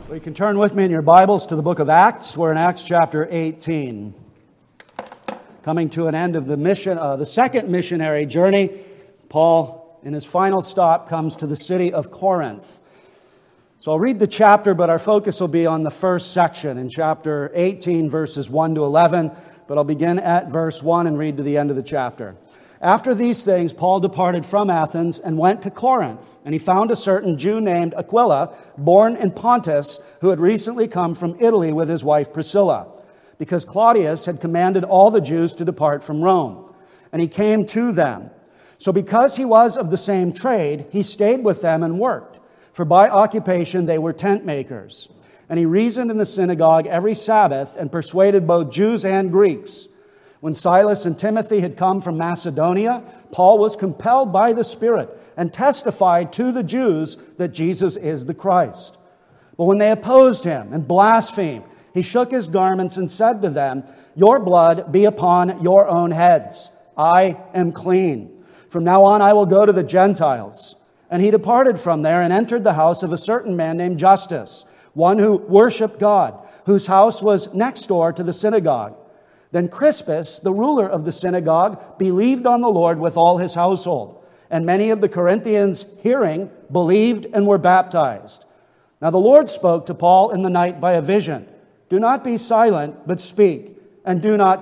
You can turn with me in your Bibles to the book of Acts. We're in Acts chapter 18. Coming to an end of the second missionary journey, Paul, in his final stop, comes to the city of Corinth. So I'll read the chapter, but our focus will be on the first section in chapter 18, verses 1 to 11. But I'll begin at verse 1 and read to the end of the chapter. After these things, Paul departed from Athens and went to Corinth, and he found a certain Jew named Aquila, born in Pontus, who had recently come from Italy with his wife Priscilla, because Claudius had commanded all the Jews to depart from Rome. And he came to them. So because he was of the same trade, he stayed with them and worked, for by occupation they were tent makers. And he reasoned in the synagogue every Sabbath and persuaded both Jews and Greeks. When Silas and Timothy had come from Macedonia, Paul was compelled by the Spirit and testified to the Jews that Jesus is the Christ. But when they opposed him and blasphemed, he shook his garments and said to them, "Your blood be upon your own heads. I am clean. From now on I will go to the Gentiles." And he departed from there and entered the house of a certain man named Justus, one who worshiped God, whose house was next door to the synagogue. Then Crispus, the ruler of the synagogue, believed on the Lord with all his household. And many of the Corinthians, hearing, believed and were baptized. Now the Lord spoke to Paul in the night by a vision. "Do not be silent, but speak. And do not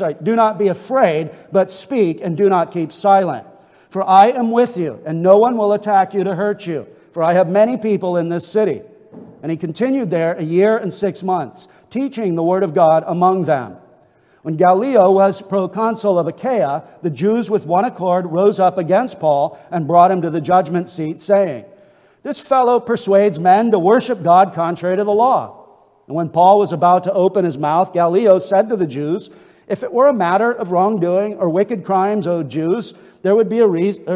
be afraid, but speak and do not keep silent. For I am with you, and no one will attack you to hurt you. For I have many people in this city." And he continued there 1 year and 6 months, teaching the word of God among them. When Gallio was proconsul of Achaia, the Jews with one accord rose up against Paul and brought him to the judgment seat, saying, "This fellow persuades men to worship God contrary to the law." And when Paul was about to open his mouth, Gallio said to the Jews, "If it were a matter of wrongdoing or wicked crimes, O Jews, there would be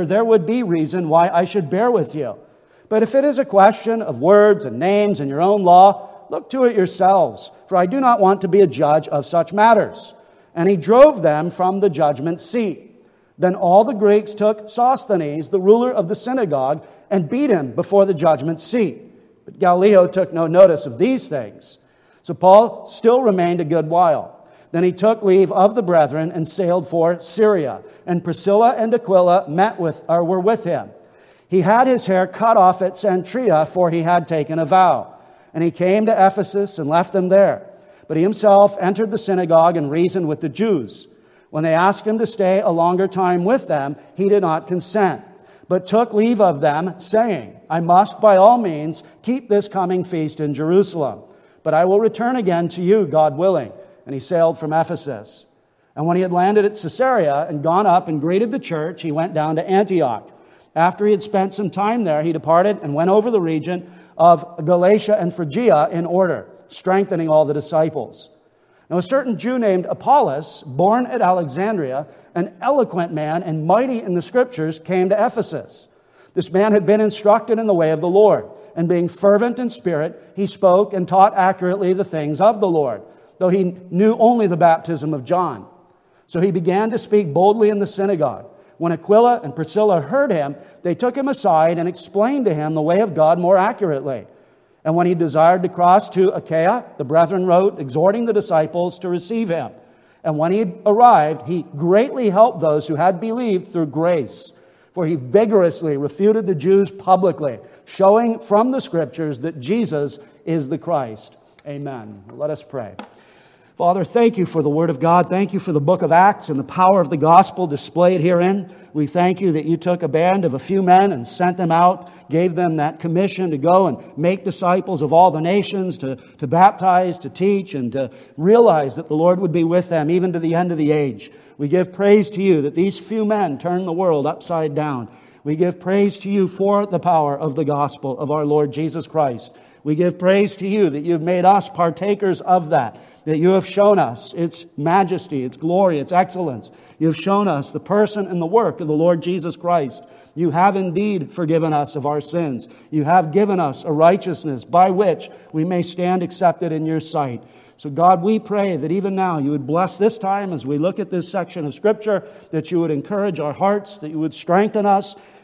reason why I should bear with you. But if it is a question of words and names and your own law, look to it yourselves, for I do not want to be a judge of such matters." And he drove them from the judgment seat. Then all the Greeks took Sosthenes, the ruler of the synagogue, and beat him before the judgment seat. But Gallio took no notice of these things. So Paul still remained a good while. Then he took leave of the brethren and sailed for Syria. And Priscilla and Aquila were with him. He had his hair cut off at Cenchrea, for he had taken a vow. And he came to Ephesus and left them there. But he himself entered the synagogue and reasoned with the Jews. When they asked him to stay a longer time with them, he did not consent, but took leave of them, saying, "I must by all means keep this coming feast in Jerusalem. But I will return again to you, God willing." And he sailed from Ephesus. And when he had landed at Caesarea and gone up and greeted the church, he went down to Antioch. After he had spent some time there, he departed and went over the region of Galatia and Phrygia in order, strengthening all the disciples. Now a certain Jew named Apollos, born at Alexandria, an eloquent man and mighty in the Scriptures, came to Ephesus. This man had been instructed in the way of the Lord, and being fervent in spirit, he spoke and taught accurately the things of the Lord, though he knew only the baptism of John. So he began to speak boldly in the synagogue. When Aquila and Priscilla heard him, they took him aside and explained to him the way of God more accurately. And when he desired to cross to Achaia, the brethren wrote, exhorting the disciples to receive him. And when he arrived, he greatly helped those who had believed through grace. For he vigorously refuted the Jews publicly, showing from the Scriptures that Jesus is the Christ. Amen. Let us pray. Father, thank you for the Word of God. Thank you for the book of Acts and the power of the gospel displayed herein. We thank you that you took a band of a few men and sent them out, gave them that commission to go and make disciples of all the nations, to baptize, to teach, and to realize that the Lord would be with them even to the end of the age. We give praise to you that these few men turned the world upside down. We give praise to you for the power of the gospel of our Lord Jesus Christ. We give praise to you that you've made us partakers of that you have shown us its majesty, its glory, its excellence. You've shown us the person and the work of the Lord Jesus Christ. You have indeed forgiven us of our sins. You have given us a righteousness by which we may stand accepted in your sight. So God, we pray that even now you would bless this time as we look at this section of Scripture, that you would encourage our hearts, that you would strengthen us,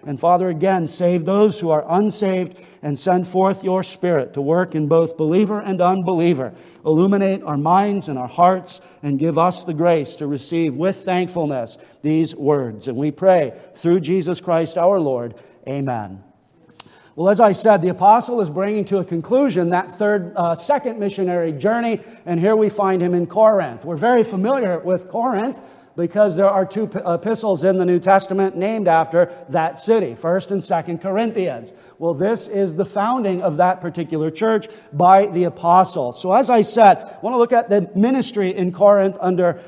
And Father, again, save those who are unsaved and send forth your Spirit to work in both believer and unbeliever. Illuminate our minds and our hearts and give us the grace to receive with thankfulness these words. And we pray through Jesus Christ our Lord. Amen. Well, as I said, the apostle is bringing to a conclusion that second missionary journey, and here we find him in Corinth. We're very familiar with Corinth because there are two epistles in the New Testament named after that city, 1st and 2nd Corinthians. Well, this is the founding of that particular church by the apostle. So as I said, I want to look at the ministry in Corinth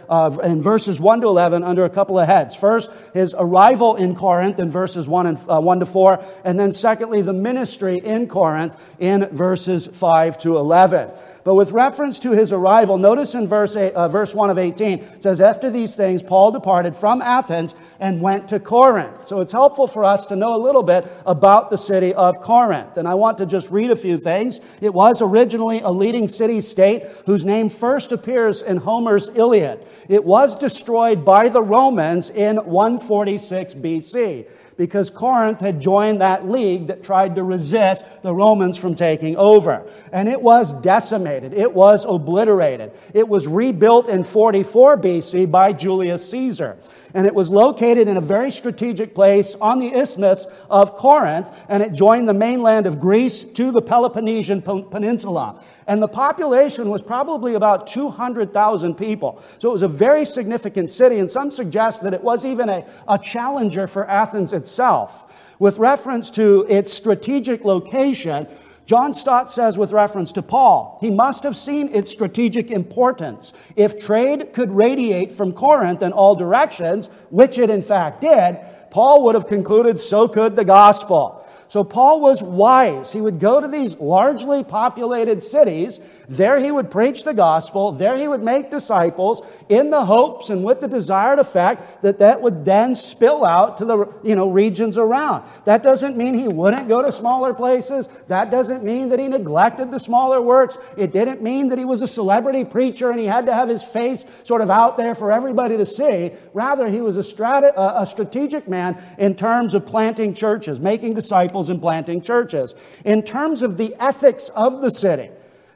in verses 1 to 11 under a couple of heads. First, his arrival in Corinth in verses 1 to 4, and then secondly, the ministry in Corinth in verses 5 to 11. But with reference to his arrival, notice in verse 1 of 18, it says, after these things, Paul departed from Athens and went to Corinth. So it's helpful for us to know a little bit about the city of Corinth. And I want to just read a few things. It was originally a leading city-state whose name first appears in Homer's Iliad. It was destroyed by the Romans in 146 BC. Because Corinth had joined that league that tried to resist the Romans from taking over. And it was decimated. It was obliterated. It was rebuilt in 44 BC by Julius Caesar. And it was located in a very strategic place on the isthmus of Corinth, and it joined the mainland of Greece to the Peloponnesian Peninsula. And the population was probably about 200,000 people. So it was a very significant city, and some suggest that it was even a challenger for Athens itself. With reference to its strategic location, John Stott says with reference to Paul, he must have seen its strategic importance. If trade could radiate from Corinth in all directions, which it in fact did, Paul would have concluded so could the gospel. So Paul was wise. He would go to these largely populated cities. There he would preach the gospel. There he would make disciples in the hopes and with the desired effect that would then spill out to the regions around. That doesn't mean he wouldn't go to smaller places. That doesn't mean that he neglected the smaller works. It didn't mean that he was a celebrity preacher and he had to have his face sort of out there for everybody to see. Rather, he was a strategic man in terms of planting churches, making disciples and planting churches. In terms of the ethics of the city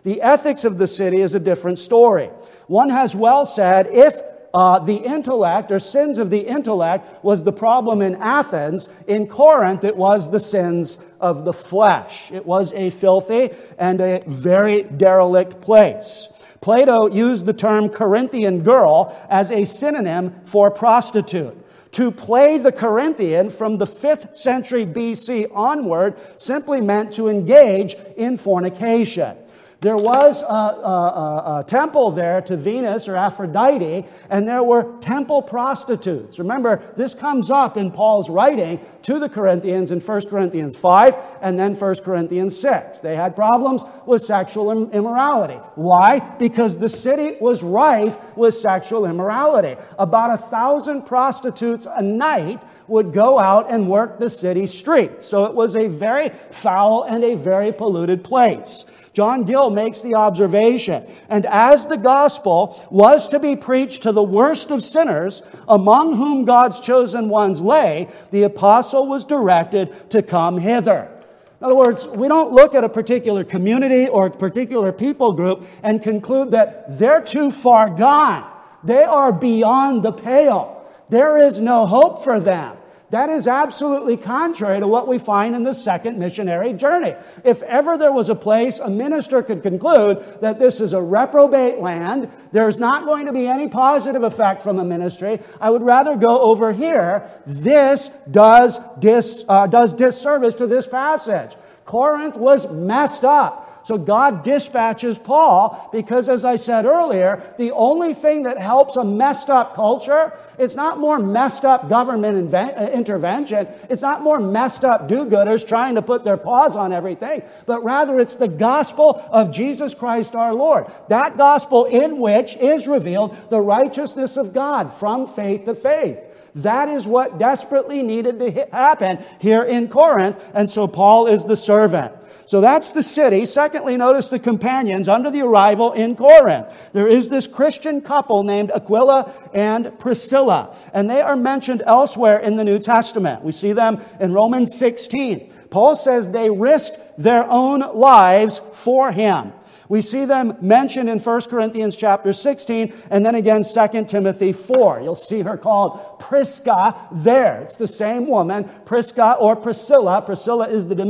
is a different story. One has well said, if the intellect or sins of the intellect was the problem in Athens, in Corinth it was the sins of the flesh. It was a filthy and a very derelict place. Plato used the term Corinthian girl as a synonym for prostitute. To play the Corinthian from the 5th century BC onward simply meant to engage in fornication. There was a temple there to Venus or Aphrodite, and there were temple prostitutes. Remember, this comes up in Paul's writing to the Corinthians in 1 Corinthians 5 and then 1 Corinthians 6. They had problems with sexual immorality. Why? Because the city was rife with sexual immorality. About 1,000 prostitutes a night would go out and work the city streets. So it was a very foul and a very polluted place. John Gill makes the observation, and as the gospel was to be preached to the worst of sinners, among whom God's chosen ones lay, the apostle was directed to come hither. In other words, we don't look at a particular community or a particular people group and conclude that they're too far gone. They are beyond the pale. There is no hope for them. That is absolutely contrary to what we find in the second missionary journey. If ever there was a place a minister could conclude that this is a reprobate land, there's not going to be any positive effect from the ministry, I would rather go over here. This does disservice to this passage. Corinth was messed up. So God dispatches Paul because, as I said earlier, the only thing that helps a messed up culture, it's not more messed up government intervention. It's not more messed up do-gooders trying to put their paws on everything, but rather it's the gospel of Jesus Christ our Lord. That gospel in which is revealed the righteousness of God from faith to faith. That is what desperately needed to happen here in Corinth, and so Paul is the servant. So that's the city. 2 secondly, notice the companions under the arrival in Corinth. There is this Christian couple named Aquila and Priscilla, and they are mentioned elsewhere in the New Testament. We see them in Romans 16. Paul says they risked their own lives for him. We see them mentioned in 1 Corinthians chapter 16 and then again 2 Timothy 4. You'll see her called Prisca there. It's the same woman, Prisca or Priscilla. Priscilla is the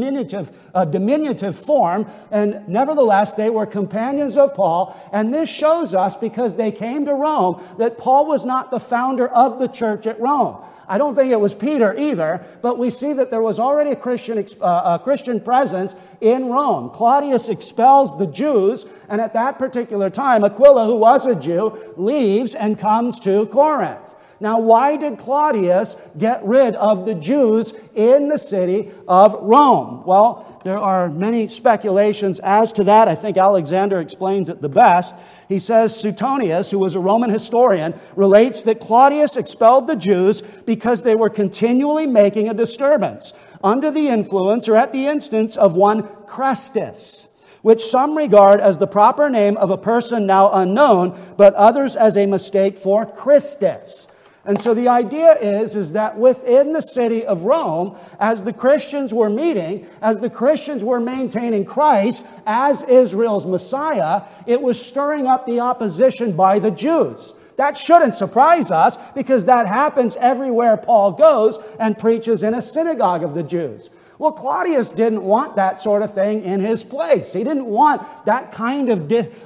diminutive form, and nevertheless they were companions of Paul. And this shows us, because they came to Rome, that Paul was not the founder of the church at Rome. I don't think it was Peter either, but we see that there was already a Christian presence in Rome. Claudius expels the Jews, and at that particular time, Aquila, who was a Jew, leaves and comes to Corinth. Now, why did Claudius get rid of the Jews in the city of Rome? Well, there are many speculations as to that. I think Alexander explains it the best. He says Suetonius, who was a Roman historian, relates that Claudius expelled the Jews because they were continually making a disturbance under the influence or at the instance of one Chrestus, which some regard as the proper name of a person now unknown, but others as a mistake for Christus. And so the idea is that within the city of Rome, as the Christians were meeting, as the Christians were maintaining Christ as Israel's Messiah, it was stirring up the opposition by the Jews. That shouldn't surprise us, because that happens everywhere Paul goes and preaches in a synagogue of the Jews. Well, Claudius didn't want that sort of thing in his place. He didn't want that kind of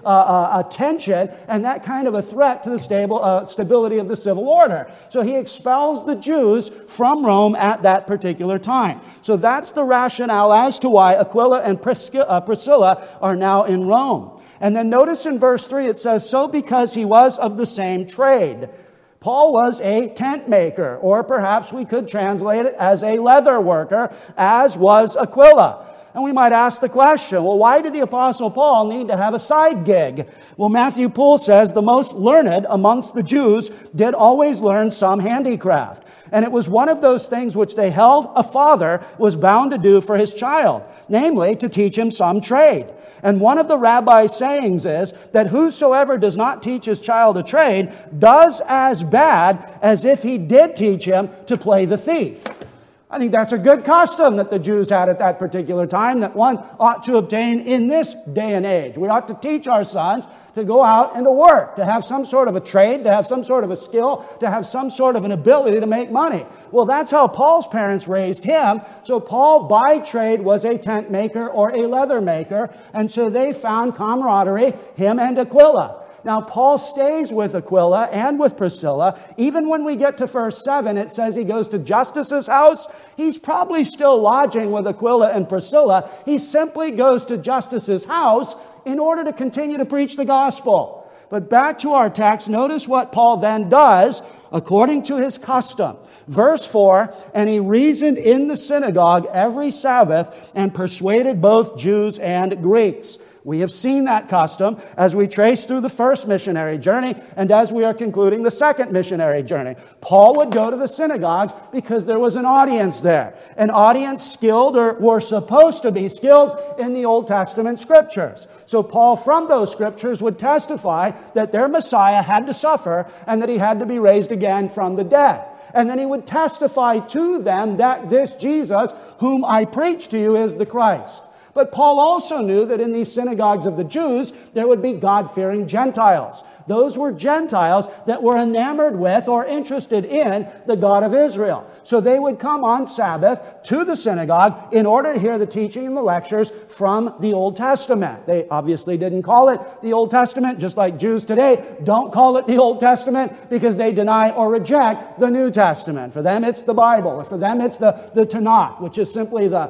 attention and that kind of a threat to the stability of the civil order. So he expels the Jews from Rome at that particular time. So that's the rationale as to why Aquila and Priscilla are now in Rome. And then notice in verse 3 it says, so because he was of the same trade. Paul was a tent maker, or perhaps we could translate it as a leather worker, as was Aquila. And we might ask the question, well, why did the Apostle Paul need to have a side gig? Well, Matthew Poole says the most learned amongst the Jews did always learn some handicraft. And it was one of those things which they held a father was bound to do for his child, namely to teach him some trade. And one of the rabbi's sayings is that whosoever does not teach his child a trade does as bad as if he did teach him to play the thief. I think that's a good custom that the Jews had at that particular time that one ought to obtain in this day and age. We ought to teach our sons to go out and to work, to have some sort of a trade, to have some sort of a skill, to have some sort of an ability to make money. Well, that's how Paul's parents raised him. So Paul, by trade, was a tent maker or a leather maker, and so they found camaraderie, him and Aquila. Now, Paul stays with Aquila and with Priscilla. Even when we get to verse 7, it says he goes to Justus's house. He's probably still lodging with Aquila and Priscilla. He simply goes to Justus's house in order to continue to preach the gospel. But back to our text, notice what Paul then does according to his custom. Verse 4, and he reasoned in the synagogue every Sabbath and persuaded both Jews and Greeks. We have seen that custom as we trace through the first missionary journey and as we are concluding the second missionary journey. Paul would go to the synagogues because there was an audience there. An audience skilled, or were supposed to be skilled, in the Old Testament scriptures. So Paul, from those scriptures, would testify that their Messiah had to suffer and that he had to be raised again from the dead. And then he would testify to them that this Jesus, whom I preach to you, is the Christ. But Paul also knew that in these synagogues of the Jews, there would be God-fearing Gentiles. Those were Gentiles that were enamored with or interested in the God of Israel. So they would come on Sabbath to the synagogue in order to hear the teaching and the lectures from the Old Testament. They obviously didn't call it the Old Testament, just like Jews today don't call it the Old Testament because they deny or reject the New Testament. For them, it's the Bible. Or for them, it's the Tanakh, which is simply the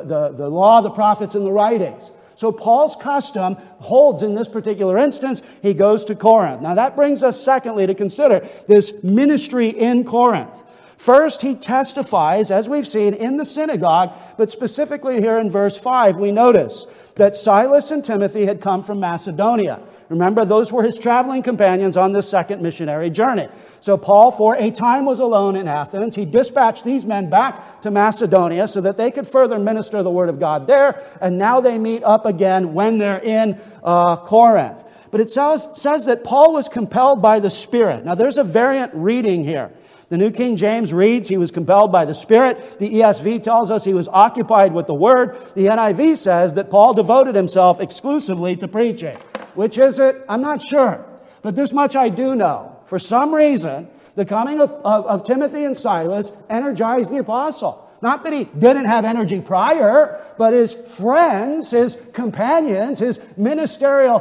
law, the prophets, and the writings. So Paul's custom holds in this particular instance. He goes to Corinth. Now that brings us secondly to consider this ministry in Corinth. First, he testifies, as we've seen, in the synagogue, but specifically here in verse 5, we notice that Silas and Timothy had come from Macedonia. Remember, those were his traveling companions on this second missionary journey. So Paul, for a time, was alone in Athens. He dispatched these men back to Macedonia so that they could further minister the word of God there, and now they meet up again when they're in Corinth. But it says that Paul was compelled by the Spirit. Now, there's a variant reading here. The New King James reads, he was compelled by the Spirit. The ESV tells us he was occupied with the Word. The NIV says that Paul devoted himself exclusively to preaching. Which is it? I'm not sure. But this much I do know. For some reason, the coming of Timothy and Silas energized the apostle. Not that he didn't have energy prior, but his friends, his companions, his ministerial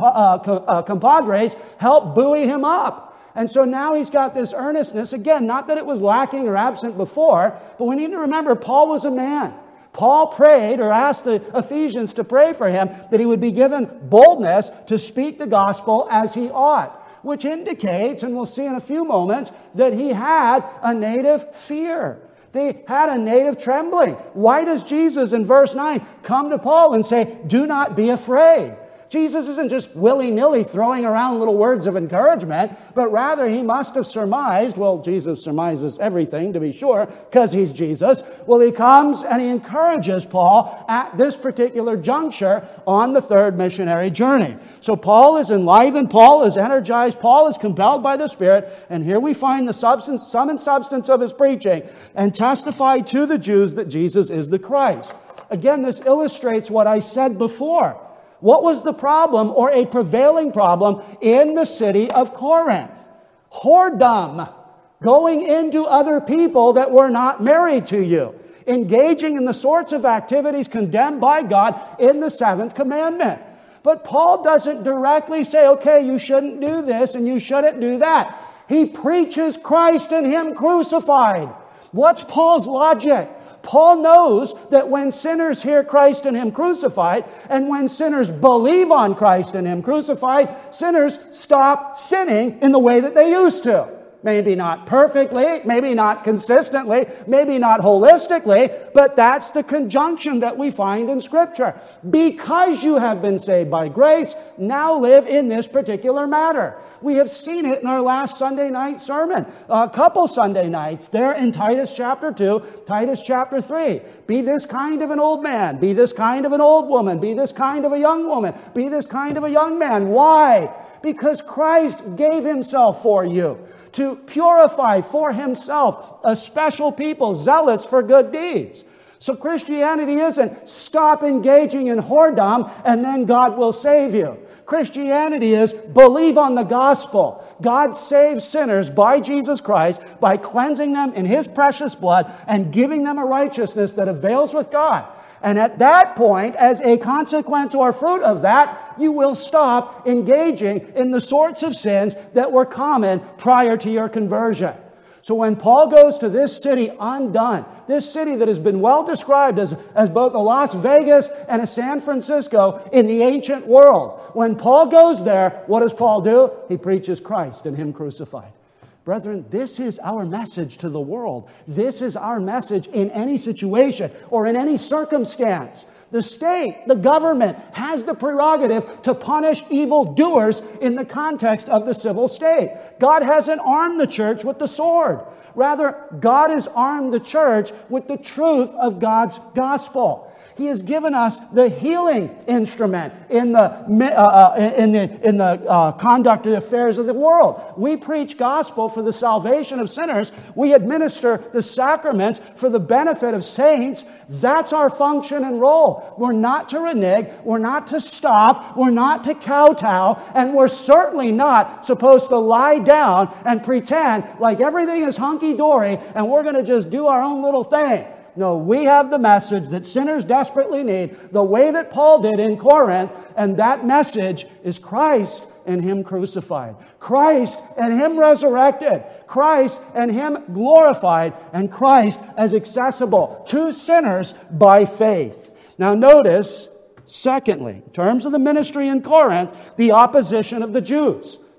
compadres helped buoy him up. And so now he's got this earnestness. Again, not that it was lacking or absent before, but we need to remember Paul was a man. Paul prayed or asked the Ephesians to pray for him that he would be given boldness to speak the gospel as he ought, which indicates, and we'll see in a few moments, that he had a native fear. They had a native trembling. Why does Jesus in verse 9 come to Paul and say, "Do not be afraid"? Jesus isn't just willy-nilly throwing around little words of encouragement, but rather he must have surmised, well, Jesus surmises everything to be sure, because he's Jesus. Well, he comes and he encourages Paul at this particular juncture on the third missionary journey. So Paul is enlivened, Paul is energized, Paul is compelled by the Spirit, and here we find the sum and substance of his preaching, and testify to the Jews that Jesus is the Christ. Again, this illustrates what I said before. What was the problem, or a prevailing problem, in the city of Corinth? Whoredom. Going into other people that were not married to you. Engaging in the sorts of activities condemned by God in the seventh commandment. But Paul doesn't directly say, okay, you shouldn't do this and you shouldn't do that. He preaches Christ and Him crucified. What's Paul's logic? Paul knows that when sinners hear Christ and Him crucified, and when sinners believe on Christ and Him crucified, sinners stop sinning in the way that they used to. Maybe not perfectly, maybe not consistently, maybe not holistically, but that's the conjunction that we find in Scripture. Because you have been saved by grace, now live in this particular matter. We have seen it in our last Sunday night sermon, a couple Sunday nights, there in Titus chapter 2, Titus chapter 3. Be this kind of an old man, be this kind of an old woman, be this kind of a young woman, be this kind of a young man. Why? Because Christ gave Himself for you to purify for Himself a special people zealous for good deeds. So Christianity isn't stop engaging in whoredom and then God will save you. Christianity is believe on the gospel. God saves sinners by Jesus Christ by cleansing them in His precious blood and giving them a righteousness that avails with God. And at that point, as a consequence or fruit of that, you will stop engaging in the sorts of sins that were common prior to your conversion. So when Paul goes to this city undone, this city that has been well described as both a Las Vegas and a San Francisco in the ancient world, when Paul goes there, what does Paul do? He preaches Christ and Him crucified. Brethren, this is our message to the world. This is our message in any situation or in any circumstance. The state, the government, has the prerogative to punish evildoers in the context of the civil state. God hasn't armed the church with the sword. Rather, God has armed the church with the truth of God's gospel. He has given us the healing instrument in the conduct of the affairs of the world. We preach gospel for the salvation of sinners. We administer the sacraments for the benefit of saints. That's our function and role. We're not to renege. We're not to stop. We're not to kowtow. And we're certainly not supposed to lie down and pretend like everything is hunky-dory and we're going to just do our own little thing. No, we have the message that sinners desperately need, the way that Paul did in Corinth, and that message is Christ and Him crucified. Christ and Him resurrected. Christ and Him glorified. And Christ as accessible to sinners by faith. Now notice, secondly, in terms of the ministry in Corinth, the opposition of the Jews.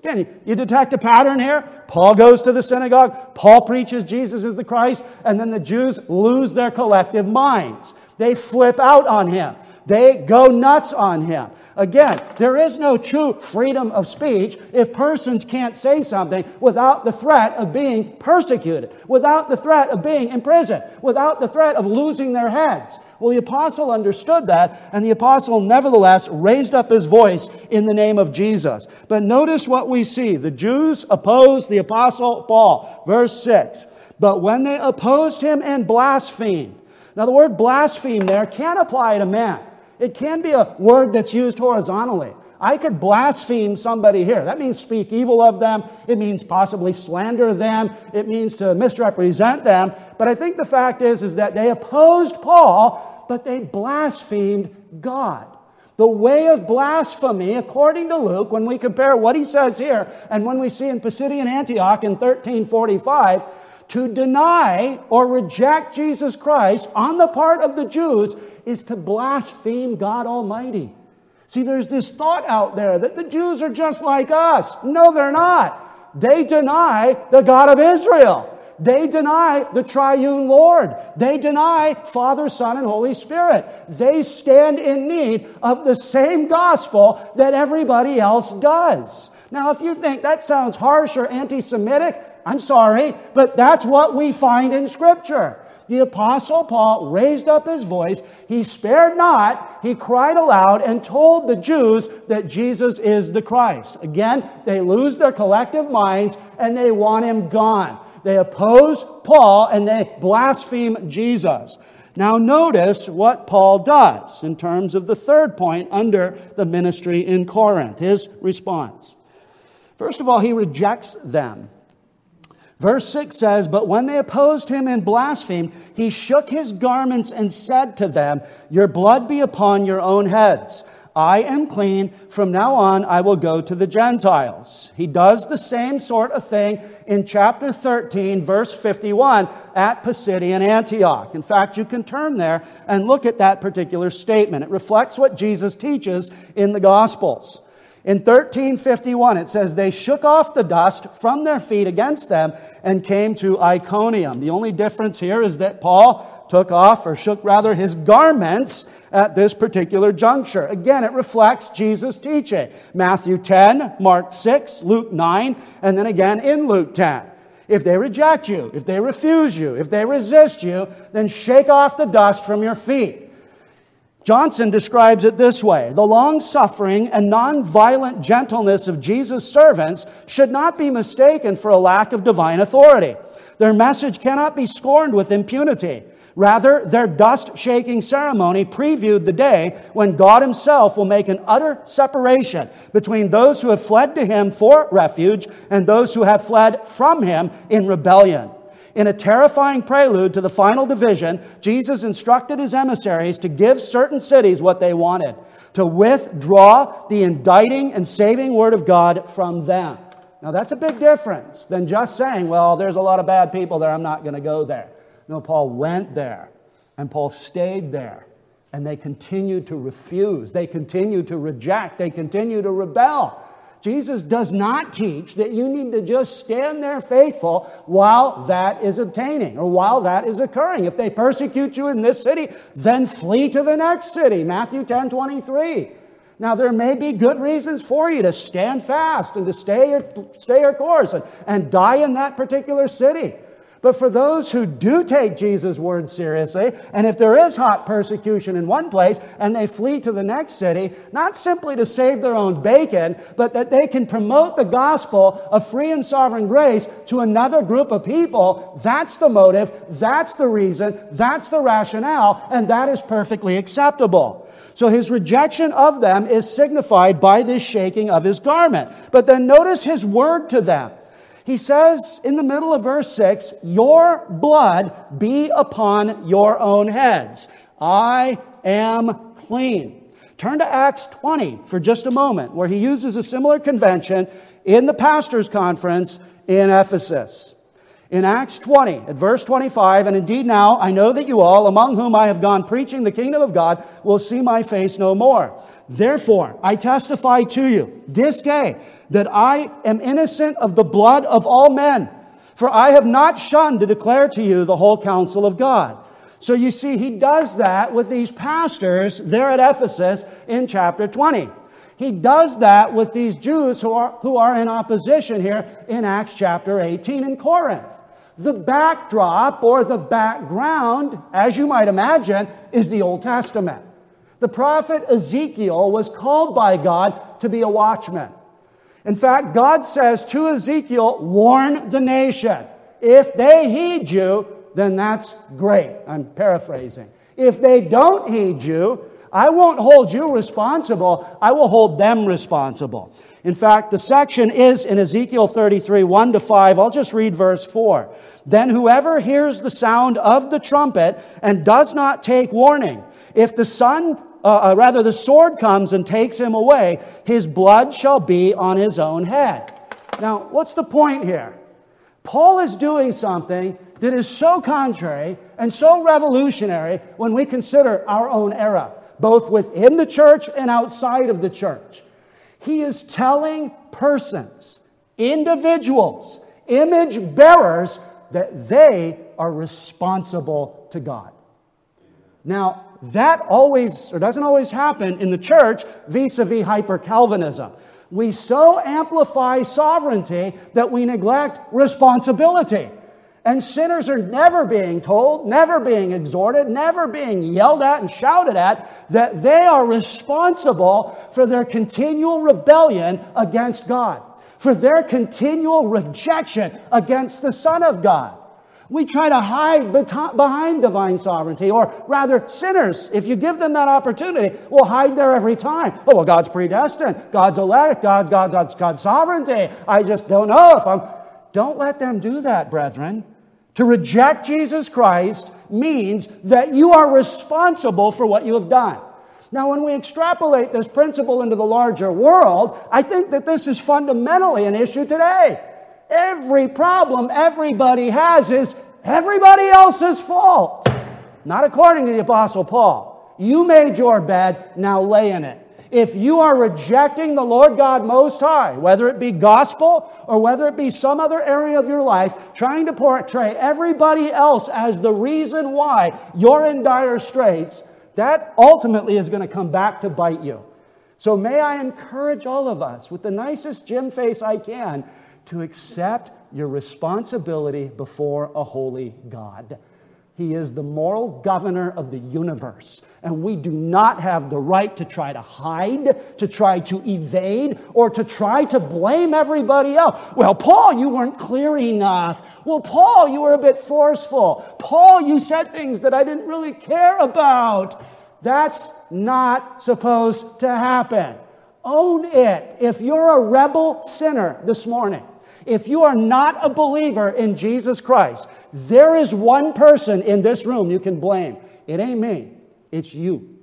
Again, you detect a pattern here. Paul goes to the synagogue. Paul preaches Jesus is the Christ. And then the Jews lose their collective minds. They flip out on him. They go nuts on him. Again, there is no true freedom of speech if persons can't say something without the threat of being persecuted, without the threat of being imprisoned, without the threat of losing their heads. Well, the apostle understood that, and the apostle nevertheless raised up his voice in the name of Jesus. But notice what we see. The Jews opposed the apostle Paul. Verse 6. But when they opposed him and blasphemed. Now, the word blaspheme there can't apply to men. It can be a word that's used horizontally. I could blaspheme somebody here. That means speak evil of them. It means possibly slander them. It means to misrepresent them. But I think the fact is that they opposed Paul, but they blasphemed God. The way of blasphemy, according to Luke, when we compare what he says here and when we see in Pisidian Antioch in 1345, to deny or reject Jesus Christ on the part of the Jews is to blaspheme God Almighty. See, there's this thought out there that the Jews are just like us. No, they're not. They deny the God of Israel. They deny the triune Lord. They deny Father, Son, and Holy Spirit. They stand in need of the same gospel that everybody else does. Now, if you think that sounds harsh or anti-Semitic, I'm sorry, but that's what we find in Scripture. The Apostle Paul raised up his voice. He spared not. He cried aloud and told the Jews that Jesus is the Christ. Again, they lose their collective minds and they want him gone. They oppose Paul and they blaspheme Jesus. Now notice what Paul does in terms of the third point under the ministry in Corinth, his response. First of all, he rejects them. Verse 6 says, But when they opposed him and blasphemed, he shook his garments and said to them, Your blood be upon your own heads. I am clean. From now on, I will go to the Gentiles. He does the same sort of thing in chapter 13, verse 51 at Pisidian Antioch. In fact, you can turn there and look at that particular statement. It reflects what Jesus teaches in the Gospels. In 1351, it says, They shook off the dust from their feet against them and came to Iconium. The only difference here is that Paul shook his garments at this particular juncture. Again, it reflects Jesus' teaching. Matthew 10, Mark 6, Luke 9, and then again in Luke 10. If they reject you, if they refuse you, if they resist you, then shake off the dust from your feet. Johnson describes it this way: the long-suffering and non-violent gentleness of Jesus' servants should not be mistaken for a lack of divine authority. Their message cannot be scorned with impunity. Rather, their dust-shaking ceremony previewed the day when God himself will make an utter separation between those who have fled to him for refuge and those who have fled from him in rebellion. In a terrifying prelude to the final division, Jesus instructed his emissaries to give certain cities what they wanted, to withdraw the indicting and saving word of God from them. Now, that's a big difference than just saying, well, there's a lot of bad people there, I'm not going to go there. No, Paul went there, and Paul stayed there, and they continued to refuse. They continued to reject. They continued to rebel. Jesus does not teach that you need to just stand there faithful while that is obtaining or while that is occurring. If they persecute you in this city, then flee to the next city. Matthew 10:23. Now, there may be good reasons for you to stand fast and to stay your course and die in that particular city. But for those who do take Jesus' word seriously, and if there is hot persecution in one place and they flee to the next city, not simply to save their own bacon, but that they can promote the gospel of free and sovereign grace to another group of people, that's the motive, that's the reason, that's the rationale, and that is perfectly acceptable. So his rejection of them is signified by this shaking of his garment. But then notice his word to them. He says in the middle of verse 6, Your blood be upon your own heads. I am clean. Turn to Acts 20 for just a moment, where he uses a similar convention in the pastors' conference in Ephesus. In Acts 20, at verse 25, and indeed now I know that you all, among whom I have gone preaching the kingdom of God, will see my face no more. Therefore, I testify to you this day that I am innocent of the blood of all men, for I have not shunned to declare to you the whole counsel of God. So you see, he does that with these pastors there at Ephesus in chapter 20. He does that with these Jews who are in opposition here in Acts chapter 18 in Corinth. The backdrop or the background, as you might imagine, is the Old Testament. The prophet Ezekiel was called by God to be a watchman. In fact, God says to Ezekiel, warn the nation. If they heed you, then that's great. I'm paraphrasing. If they don't heed you, I won't hold you responsible. I will hold them responsible. In fact, the section is in Ezekiel 33, 1-5. I'll just read verse 4. Then whoever hears the sound of the trumpet and does not take warning, if the sword comes and takes him away, his blood shall be on his own head. Now, what's the point here? Paul is doing something that is so contrary and so revolutionary when we consider our own era, both within the church and outside of the church. He is telling persons, individuals, image bearers, that they are responsible to God. Now, that always, or doesn't always happen in the church vis-a-vis hyper-Calvinism. We so amplify sovereignty that we neglect responsibility. And sinners are never being told, never being exhorted, never being yelled at and shouted at that they are responsible for their continual rebellion against God, for their continual rejection against the Son of God. We try to hide behind divine sovereignty, or rather sinners, if you give them that opportunity, will hide there every time. Oh, well, God's predestined, God's elect, God's sovereignty. I just don't know if I'm... Don't let them do that, brethren. To reject Jesus Christ means that you are responsible for what you have done. Now, when we extrapolate this principle into the larger world, I think that this is fundamentally an issue today. Every problem everybody has is everybody else's fault. Not according to the Apostle Paul. You made your bed, now lay in it. If you are rejecting the Lord God Most High, whether it be gospel or whether it be some other area of your life, trying to portray everybody else as the reason why you're in dire straits, that ultimately is going to come back to bite you. So may I encourage all of us, with the nicest Jim face I can, to accept your responsibility before a holy God. He is the moral governor of the universe. And we do not have the right to try to hide, to try to evade, or to try to blame everybody else. Well, Paul, you weren't clear enough. Well, Paul, you were a bit forceful. Paul, you said things that I didn't really care about. That's not supposed to happen. Own it. If you're a rebel sinner this morning, if you are not a believer in Jesus Christ, there is one person in this room you can blame. It ain't me. It's you.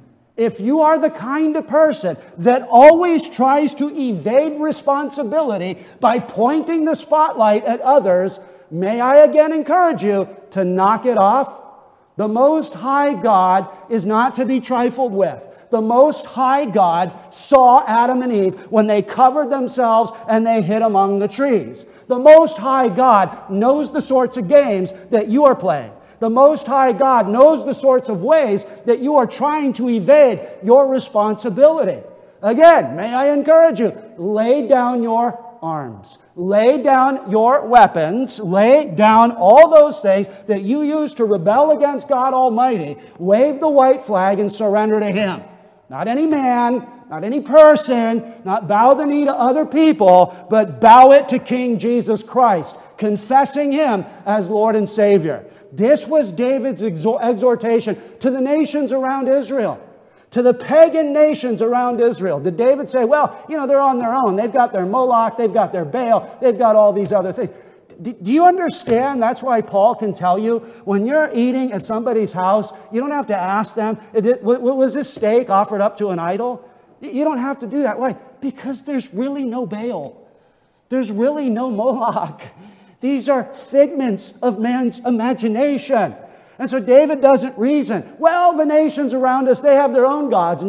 If you are the kind of person that always tries to evade responsibility by pointing the spotlight at others, may I again encourage you to knock it off. The Most High God is not to be trifled with. The Most High God saw Adam and Eve when they covered themselves and they hid among the trees. The Most High God knows the sorts of games that you are playing. The Most High God knows the sorts of ways that you are trying to evade your responsibility. Again, may I encourage you, lay down your arms. Lay down your weapons. Lay down all those things that you use to rebel against God Almighty. Wave the white flag and surrender to Him. Not any man, not any person, not bow the knee to other people, but bow it to King Jesus Christ, confessing Him as Lord and Savior. This was David's exhortation to the nations around Israel, to the pagan nations around Israel. Did David say, well, they're on their own. They've got their Moloch, they've got their Baal, they've got all these other things. Do you understand? That's why Paul can tell you, when you're eating at somebody's house, you don't have to ask them, was this steak offered up to an idol? You don't have to do that. Why? Because there's really no Baal. There's really no Moloch. These are figments of man's imagination. And so David doesn't reason, well, the nations around us, they have their own gods.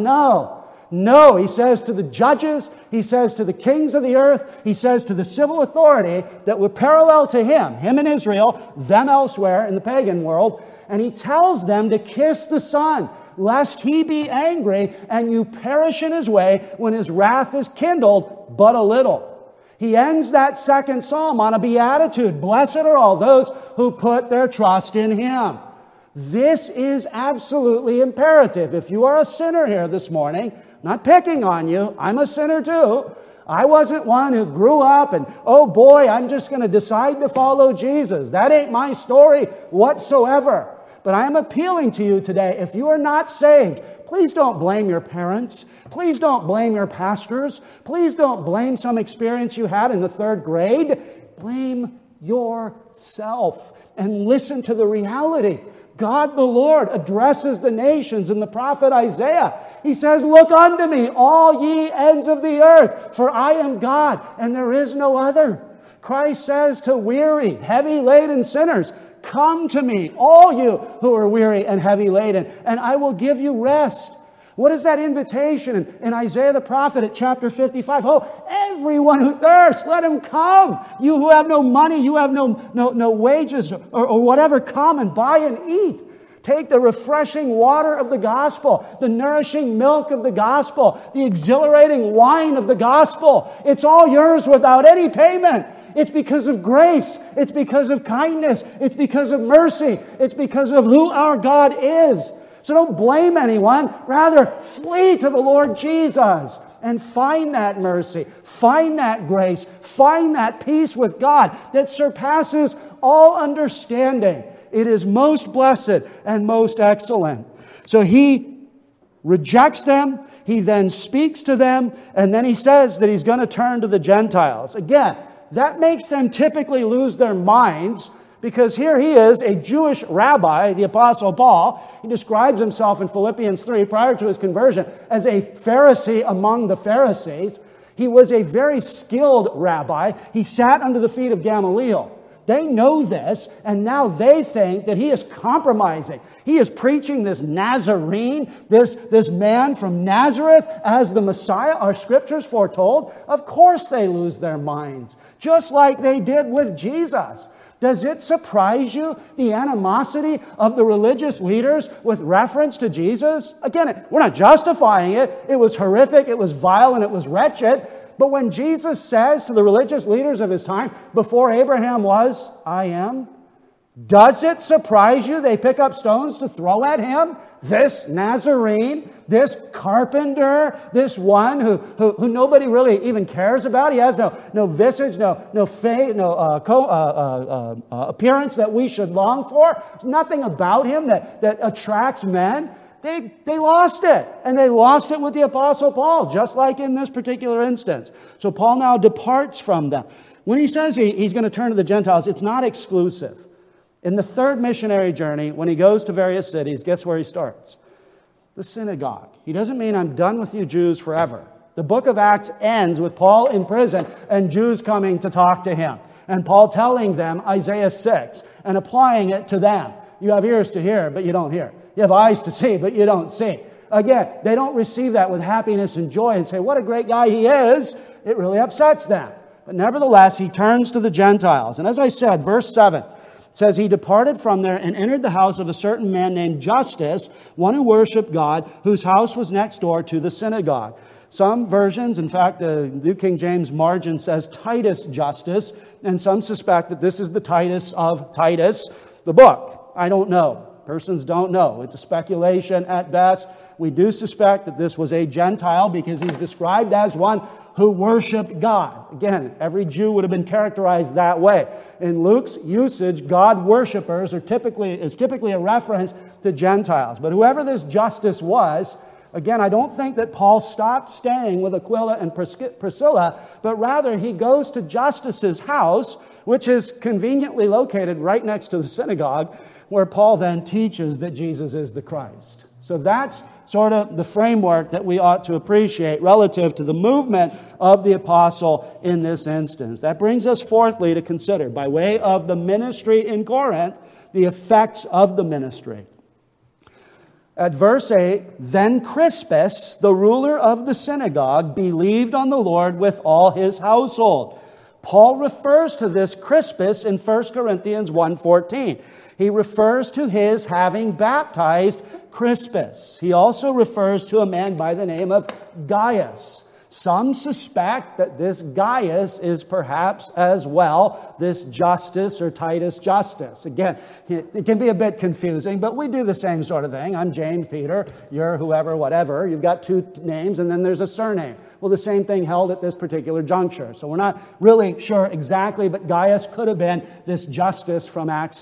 No, he says to the judges, he says to the kings of the earth, he says to the civil authority that were parallel to him in Israel, them elsewhere in the pagan world, and he tells them to kiss the Son, lest he be angry and you perish in his way when his wrath is kindled but a little. He ends that second psalm on a beatitude. Blessed are all those who put their trust in him. This is absolutely imperative. If you are a sinner here this morning, not picking on you, I'm a sinner too. I wasn't one who grew up and, oh boy, I'm just going to decide to follow Jesus. That ain't my story whatsoever. But I am appealing to you today, if you are not saved, please don't blame your parents. Please don't blame your pastors. Please don't blame some experience you had in the 3rd grade. Blame yourself and listen to the reality. God the Lord addresses the nations in the prophet Isaiah. He says, look unto me, all ye ends of the earth, for I am God, and there is no other. Christ says to weary, heavy-laden sinners, come to me, all you who are weary and heavy-laden, and I will give you rest. What is that invitation in Isaiah the prophet at chapter 55? Oh, everyone who thirsts, let him come. You who have no money, you have no wages or whatever, come and buy and eat. Take the refreshing water of the gospel, the nourishing milk of the gospel, the exhilarating wine of the gospel. It's all yours without any payment. It's because of grace. It's because of kindness. It's because of mercy. It's because of who our God is. So don't blame anyone. Rather, flee to the Lord Jesus and find that mercy, find that grace, find that peace with God that surpasses all understanding. It is most blessed and most excellent. So he rejects them. He then speaks to them. And then he says that he's going to turn to the Gentiles. Again, that makes them typically lose their minds, because here he is, a Jewish rabbi, the Apostle Paul. He describes himself in Philippians 3, prior to his conversion, as a Pharisee among the Pharisees. He was a very skilled rabbi. He sat under the feet of Gamaliel. They know this, and now they think that he is compromising. He is preaching this Nazarene, this man from Nazareth as the Messiah. Our scriptures foretold. Of course they lose their minds, just like they did with Jesus. Does it surprise you, the animosity of the religious leaders with reference to Jesus? Again, we're not justifying it. It was horrific, it was vile, and it was wretched. But when Jesus says to the religious leaders of his time, before Abraham was, I am, does it surprise you they pick up stones to throw at him? This Nazarene, this carpenter, this one who nobody really even cares about. He has no visage, no face, appearance that we should long for. There's nothing about him that attracts men. They lost it. And they lost it with the Apostle Paul, just like in this particular instance. So Paul now departs from them. When he says he's going to turn to the Gentiles, it's not exclusive. In the 3rd missionary journey, when he goes to various cities, guess where he starts? The synagogue. He doesn't mean I'm done with you Jews forever. The book of Acts ends with Paul in prison and Jews coming to talk to him. And Paul telling them Isaiah 6 and applying it to them. You have ears to hear, but you don't hear. You have eyes to see, but you don't see. Again, they don't receive that with happiness and joy and say, what a great guy he is. It really upsets them. But nevertheless, he turns to the Gentiles. And as I said, verse 7 says, he departed from there and entered the house of a certain man named Justus, one who worshiped God, whose house was next door to the synagogue. Some versions, in fact, the New King James margin says Titus Justus, and some suspect that this is the Titus of Titus, the book. I don't know. Persons don't know. It's a speculation at best. We do suspect that this was a Gentile because he's described as one who worshiped God. Again, every Jew would have been characterized that way. In Luke's usage, God worshipers is typically a reference to Gentiles. But whoever this Justus was, again, I don't think that Paul stopped staying with Aquila and Priscilla, but rather he goes to Justus's house, which is conveniently located right next to the synagogue, where Paul then teaches that Jesus is the Christ. So that's sort of the framework that we ought to appreciate relative to the movement of the apostle in this instance. That brings us fourthly to consider, by way of the ministry in Corinth, the effects of the ministry. At verse 8, then Crispus, the ruler of the synagogue, believed on the Lord with all his household. Paul refers to this Crispus in 1 Corinthians 1:14. He refers to his having baptized Crispus. He also refers to a man by the name of Gaius. Some suspect that this Gaius is perhaps as well this Justus or Titus Justus. Again, it can be a bit confusing, but we do the same sort of thing. I'm James Peter, you're whoever, whatever. You've got two names and then there's a surname. Well, the same thing held at this particular juncture. So we're not really sure exactly, but Gaius could have been this Justus from Acts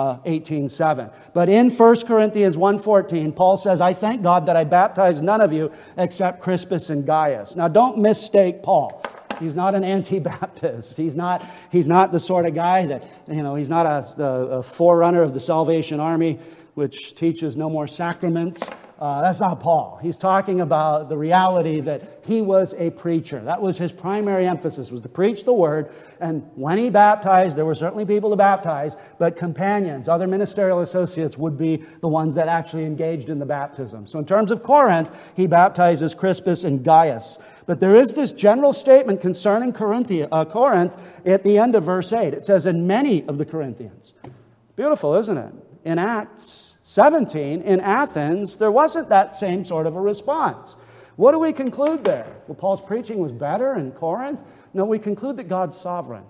18:7. But in 1 Corinthians 1:14, Paul says, I thank God that I baptized none of you except Crispus and Gaius. Now don't mistake Paul. He's not an anti-Baptist. He's not the sort of guy that, he's not a forerunner of the Salvation Army, which teaches no more sacraments. That's not Paul. He's talking about the reality that he was a preacher. That was his primary emphasis, was to preach the word. And when he baptized, there were certainly people to baptize, but companions, other ministerial associates would be the ones that actually engaged in the baptism. So in terms of Corinth, he baptizes Crispus and Gaius. But there is this general statement concerning Corinth at the end of verse 8. It says, in many of the Corinthians. Beautiful, isn't it? In Acts 17, in Athens, there wasn't that same sort of a response. What do we conclude there? Well, Paul's preaching was better in Corinth? No, we conclude that God's sovereign.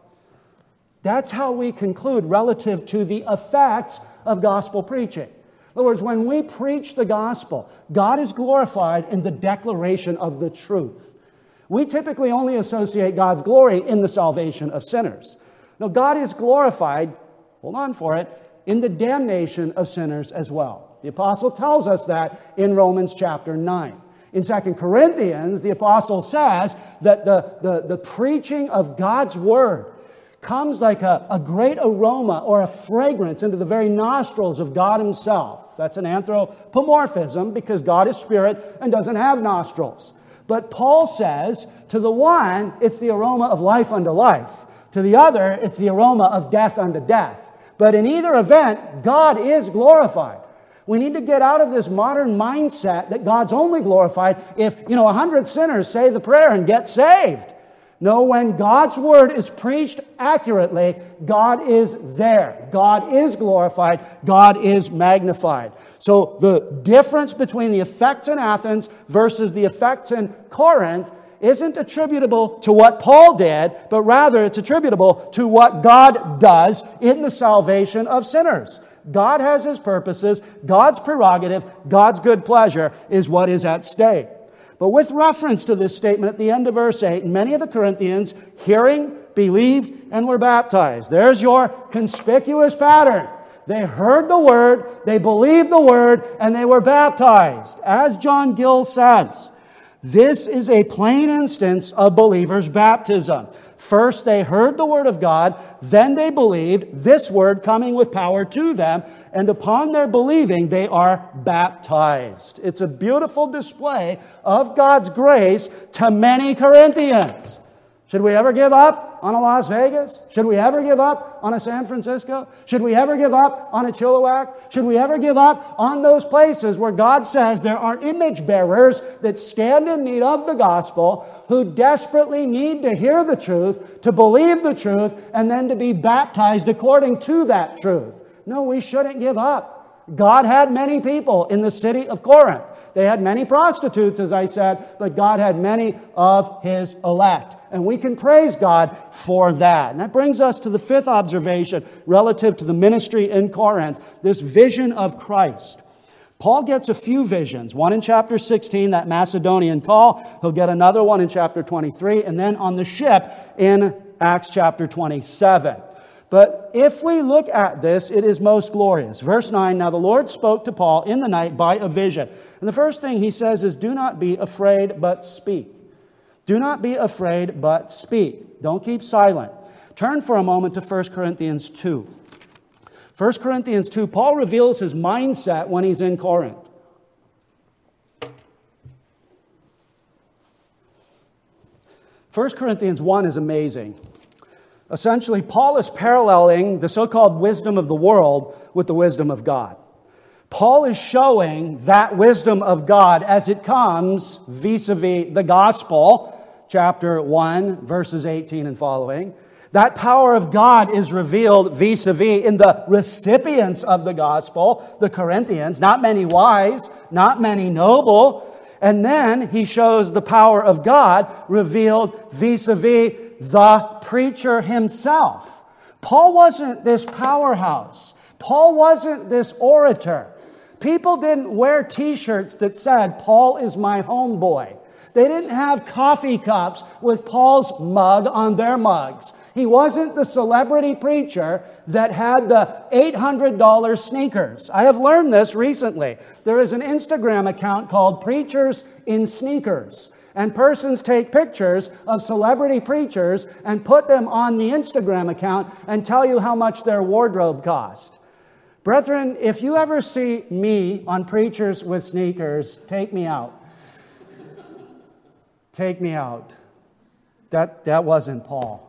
That's how we conclude relative to the effects of gospel preaching. In other words, when we preach the gospel, God is glorified in the declaration of the truth. We typically only associate God's glory in the salvation of sinners. No, God is glorified, hold on for it, in the damnation of sinners as well. The apostle tells us that in Romans chapter 9. In 2 Corinthians, the apostle says that the preaching of God's word comes like a great aroma or a fragrance into the very nostrils of God himself. That's an anthropomorphism because God is spirit and doesn't have nostrils. But Paul says, to the one, it's the aroma of life unto life. To the other, it's the aroma of death unto death. But in either event, God is glorified. We need to get out of this modern mindset that God's only glorified if, 100 sinners say the prayer and get saved. No, when God's word is preached accurately, God is there. God is glorified. God is magnified. So the difference between the effects in Athens versus the effects in Corinth isn't attributable to what Paul did, but rather it's attributable to what God does in the salvation of sinners. God has his purposes, God's prerogative, God's good pleasure is what is at stake. But with reference to this statement at the end of verse 8, many of the Corinthians, hearing, believed, and were baptized. There's your conspicuous pattern. They heard the word, they believed the word, and they were baptized. As John Gill says, this is a plain instance of believers' baptism. First, they heard the word of God, then they believed, this word coming with power to them, and upon their believing, they are baptized. It's a beautiful display of God's grace to many Corinthians. Should we ever give up on a Las Vegas? Should we ever give up on a San Francisco? Should we ever give up on a Chilliwack? Should we ever give up on those places where God says there are image bearers that stand in need of the gospel, who desperately need to hear the truth, to believe the truth, and then to be baptized according to that truth? No, we shouldn't give up. God had many people in the city of Corinth. They had many prostitutes, as I said, but God had many of his elect. And we can praise God for that. And that brings us to the fifth observation relative to the ministry in Corinth, this vision of Christ. Paul gets a few visions. One in chapter 16, that Macedonian call. He'll get another one in chapter 23, and then on the ship in Acts chapter 27. But if we look at this, it is most glorious. Verse 9, now the Lord spoke to Paul in the night by a vision. And the first thing he says is, do not be afraid, but speak. Do not be afraid, but speak. Don't keep silent. Turn for a moment to 1 Corinthians 2. 1 Corinthians 2, Paul reveals his mindset when he's in Corinth. 1 Corinthians 1 is amazing. Essentially, Paul is paralleling the so-called wisdom of the world with the wisdom of God. Paul is showing that wisdom of God as it comes vis-a-vis the gospel, chapter 1, verses 18 and following. That power of God is revealed vis-a-vis in the recipients of the gospel, the Corinthians, not many wise, not many noble. And then he shows the power of God revealed vis-a-vis the preacher himself. Paul wasn't this powerhouse. Paul wasn't this orator. People didn't wear t-shirts that said, "Paul is my homeboy." They didn't have coffee cups with Paul's mug on their mugs. He wasn't the celebrity preacher that had the $800 sneakers. I have learned this recently. There is an Instagram account called Preachers in Sneakers. And persons take pictures of celebrity preachers and put them on the Instagram account and tell you how much their wardrobe cost. Brethren, if you ever see me on Preachers with Sneakers, take me out. Take me out. That wasn't Paul.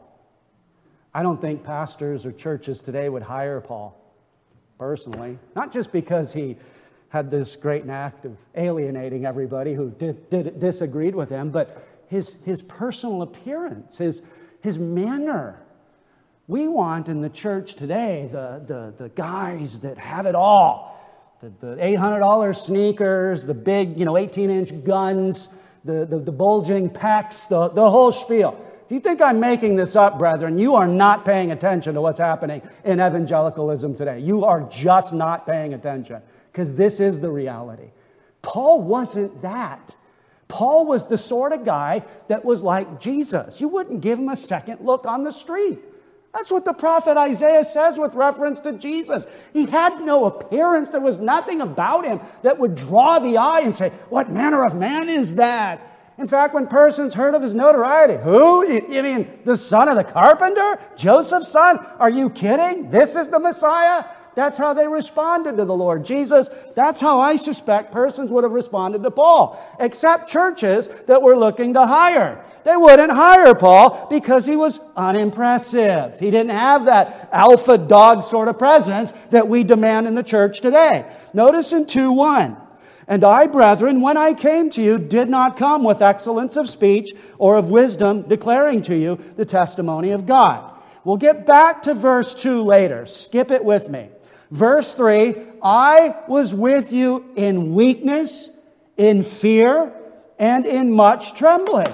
I don't think pastors or churches today would hire Paul, personally. Not just because he had this great knack of alienating everybody who disagreed with him, but his personal appearance, his manner. We want in the church today the guys that have it all. The $800 sneakers, the big 18-inch guns, the bulging pecs, the whole spiel. If you think I'm making this up, brethren, you are not paying attention to what's happening in evangelicalism today. You are just not paying attention, because this is the reality. Paul wasn't that. Paul was the sort of guy that was like Jesus. You wouldn't give him a second look on the street. That's what the prophet Isaiah says with reference to Jesus. He had no appearance. There was nothing about him that would draw the eye and say, "What manner of man is that?" In fact, when persons heard of his notoriety, "Who? You mean the son of the carpenter? Joseph's son? Are you kidding? This is the Messiah?" That's how they responded to the Lord Jesus. That's how I suspect persons would have responded to Paul, except churches that were looking to hire. They wouldn't hire Paul because he was unimpressive. He didn't have that alpha dog sort of presence that we demand in the church today. Notice in 2:1, "And I, brethren, when I came to you, did not come with excellence of speech or of wisdom, declaring to you the testimony of God." We'll get back to verse 2 later. Skip it with me. Verse 3, "I was with you in weakness, in fear, and in much trembling."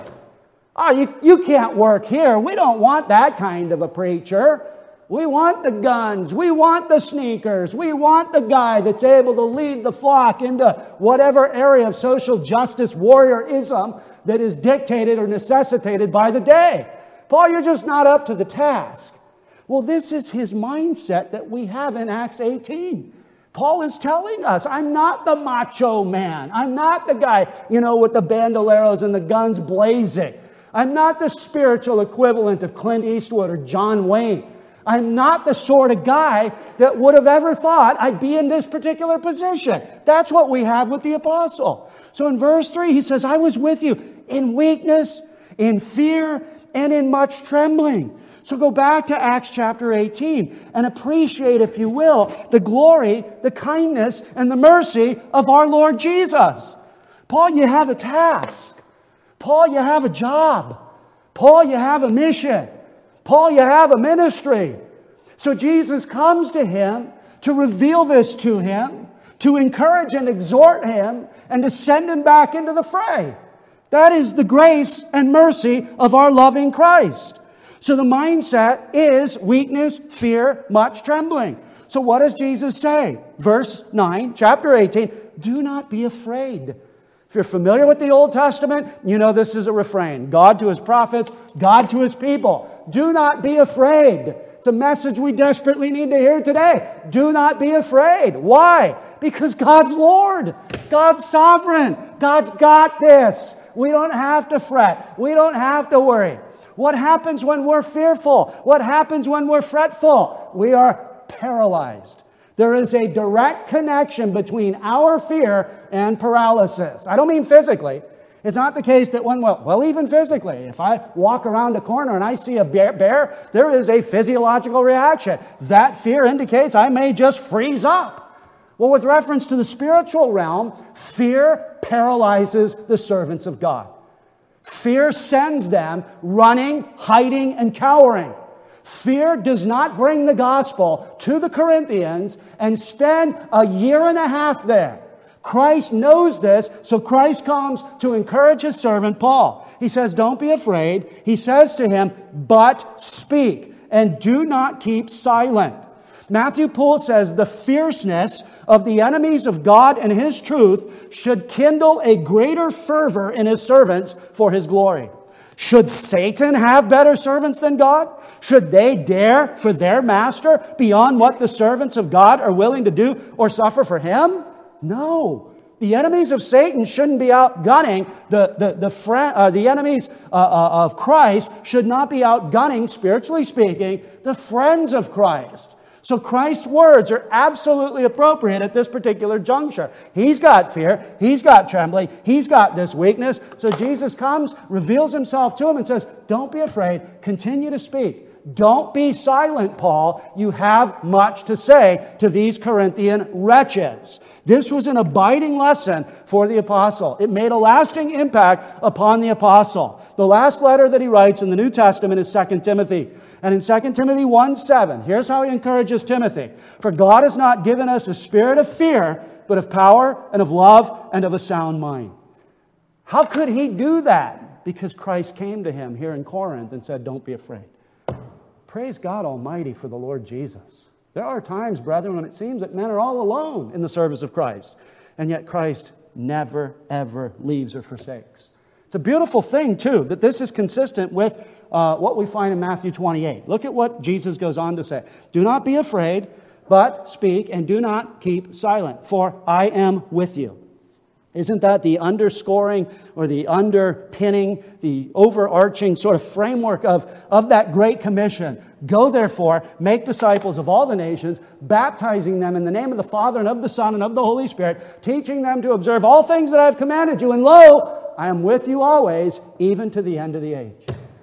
You can't work here. We don't want that kind of a preacher. We want the guns. We want the sneakers. We want the guy that's able to lead the flock into whatever area of social justice warriorism that is dictated or necessitated by the day. Paul, you're just not up to the task. Well, this is his mindset that we have in Acts 18. Paul is telling us, I'm not the macho man. I'm not the guy, with the bandoleros and the guns blazing. I'm not the spiritual equivalent of Clint Eastwood or John Wayne. I'm not the sort of guy that would have ever thought I'd be in this particular position. That's what we have with the apostle. So in verse 3, he says, "I was with you in weakness, in fear, and in much trembling." So go back to Acts chapter 18 and appreciate, if you will, the glory, the kindness, and the mercy of our Lord Jesus. Paul, you have a task. Paul, you have a job. Paul, you have a mission. Paul, you have a ministry. So Jesus comes to him to reveal this to him, to encourage and exhort him, and to send him back into the fray. That is the grace and mercy of our loving Christ. So the mindset is weakness, fear, much trembling. So what does Jesus say? Verse 9, chapter 18, "Do not be afraid." If you're familiar with the Old Testament, you know this is a refrain. God to his prophets, God to his people. Do not be afraid. It's a message we desperately need to hear today. Do not be afraid. Why? Because God's Lord. God's sovereign. God's got this. We don't have to fret. We don't have to worry. What happens when we're fearful? What happens when we're fretful? We are paralyzed. There is a direct connection between our fear and paralysis. I don't mean physically. It's not the case that well, even physically, if I walk around a corner and I see a bear, there is a physiological reaction. That fear indicates I may just freeze up. Well, with reference to the spiritual realm, fear paralyzes the servants of God. Fear sends them running, hiding, and cowering. Fear does not bring the gospel to the Corinthians and spend a year and a half there. Christ knows this, so Christ comes to encourage his servant Paul. He says, don't be afraid. He says to him, but speak, and do not keep silent. Matthew Poole says the fierceness of the enemies of God and his truth should kindle a greater fervor in his servants for his glory. Should Satan have better servants than God? Should they dare for their master beyond what the servants of God are willing to do or suffer for him? No. The enemies of Satan shouldn't be outgunning the enemies of Christ should not be outgunning, spiritually speaking, the friends of Christ. So Christ's words are absolutely appropriate at this particular juncture. He's got fear. He's got trembling. He's got this weakness. So Jesus comes, reveals himself to him and says, don't be afraid. Continue to speak. Don't be silent, Paul. You have much to say to these Corinthian wretches. This was an abiding lesson for the apostle. It made a lasting impact upon the apostle. The last letter that he writes in the New Testament is 2 Timothy. And in 2 Timothy 1:7, here's how he encourages Timothy. For God has not given us a spirit of fear, but of power and of love and of a sound mind. How could he do that? Because Christ came to him here in Corinth and said, don't be afraid. Praise God Almighty for the Lord Jesus. There are times, brethren, when it seems that men are all alone in the service of Christ. And yet Christ never, ever leaves or forsakes. It's a beautiful thing, too, that this is consistent with what we find in Matthew 28. Look at what Jesus goes on to say. Do not be afraid, but speak, and do not keep silent, for I am with you. Isn't that the underscoring or the underpinning, the overarching sort of framework of that Great Commission? Go, therefore, make disciples of all the nations, baptizing them in the name of the Father and of the Son and of the Holy Spirit, teaching them to observe all things that I have commanded you. And lo, I am with you always, even to the end of the age.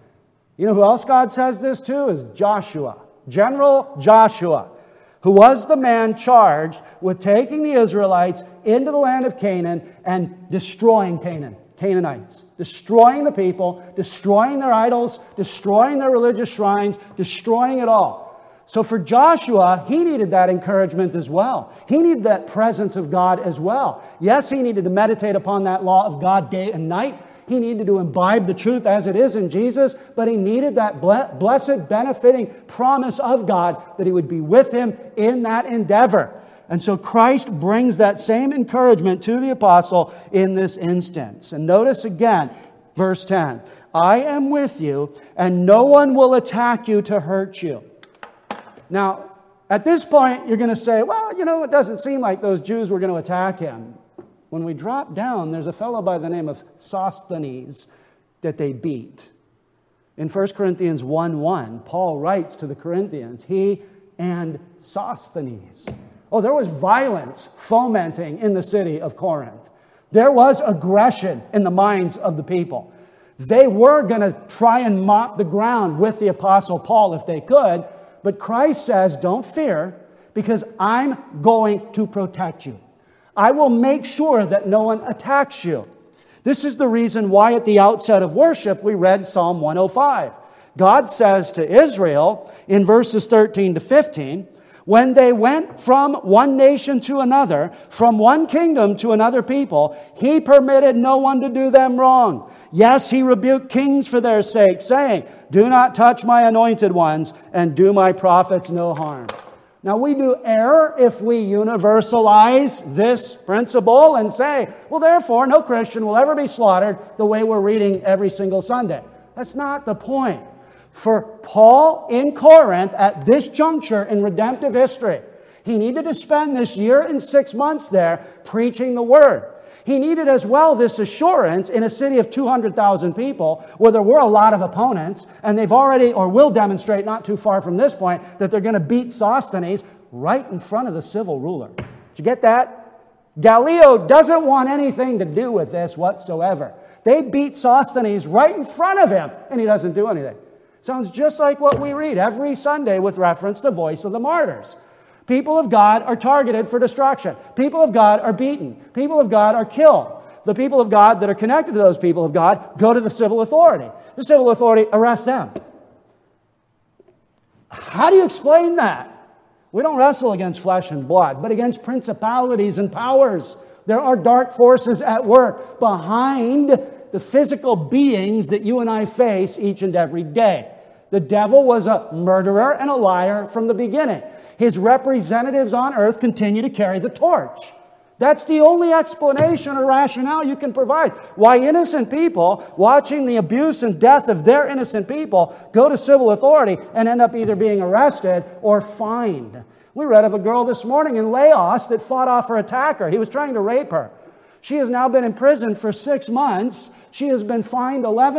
You know who else God says this to? Is Joshua, General Joshua, who was the man charged with taking the Israelites into the land of Canaan and destroying Canaanites, destroying the people, destroying their idols, destroying their religious shrines, destroying it all. So for Joshua, he needed that encouragement as well. He needed that presence of God as well. Yes, he needed to meditate upon that law of God day and night. He needed to imbibe the truth as it is in Jesus, but he needed that blessed, benefiting promise of God that he would be with him in that endeavor. And so Christ brings that same encouragement to the apostle in this instance. And notice again, verse 10, I am with you, and no one will attack you to hurt you. Now, at this point, you're going to say, well, it doesn't seem like those Jews were going to attack him. When we drop down, there's a fellow by the name of Sosthenes that they beat. In 1 Corinthians 1:1, Paul writes to the Corinthians, he and Sosthenes. Oh, there was violence fomenting in the city of Corinth. There was aggression in the minds of the people. They were going to try and mop the ground with the Apostle Paul if they could, but Christ says, don't fear, because I'm going to protect you. I will make sure that no one attacks you. This is the reason why at the outset of worship we read Psalm 105. God says to Israel in verses 13 to 15, when they went from one nation to another, from one kingdom to another people, He permitted no one to do them wrong. Yes, He rebuked kings for their sake, saying, do not touch my anointed ones and do my prophets no harm. Now, we do err if we universalize this principle and say, well, therefore, no Christian will ever be slaughtered the way we're reading every single Sunday. That's not the point. For Paul in Corinth, at this juncture in redemptive history, he needed to spend this year and 6 months there preaching the Word. He needed as well this assurance in a city of 200,000 people where there were a lot of opponents, and they've already, or will demonstrate not too far from this point, that they're going to beat Sosthenes right in front of the civil ruler. Did you get that? Gallio doesn't want anything to do with this whatsoever. They beat Sosthenes right in front of him, and he doesn't do anything. Sounds just like what we read every Sunday with reference to Voice of the Martyrs. People of God are targeted for destruction. People of God are beaten. People of God are killed. The people of God that are connected to those people of God go to the civil authority. The civil authority arrests them. How do you explain that? We don't wrestle against flesh and blood, but against principalities and powers. There are dark forces at work behind the physical beings that you and I face each and every day. The devil was a murderer and a liar from the beginning. His representatives on earth continue to carry the torch. That's the only explanation or rationale you can provide. Why innocent people, watching the abuse and death of their innocent people, go to civil authority and end up either being arrested or fined. We read of a girl this morning in Laos that fought off her attacker. He was trying to rape her. She has now been in prison for 6 months. She has been fined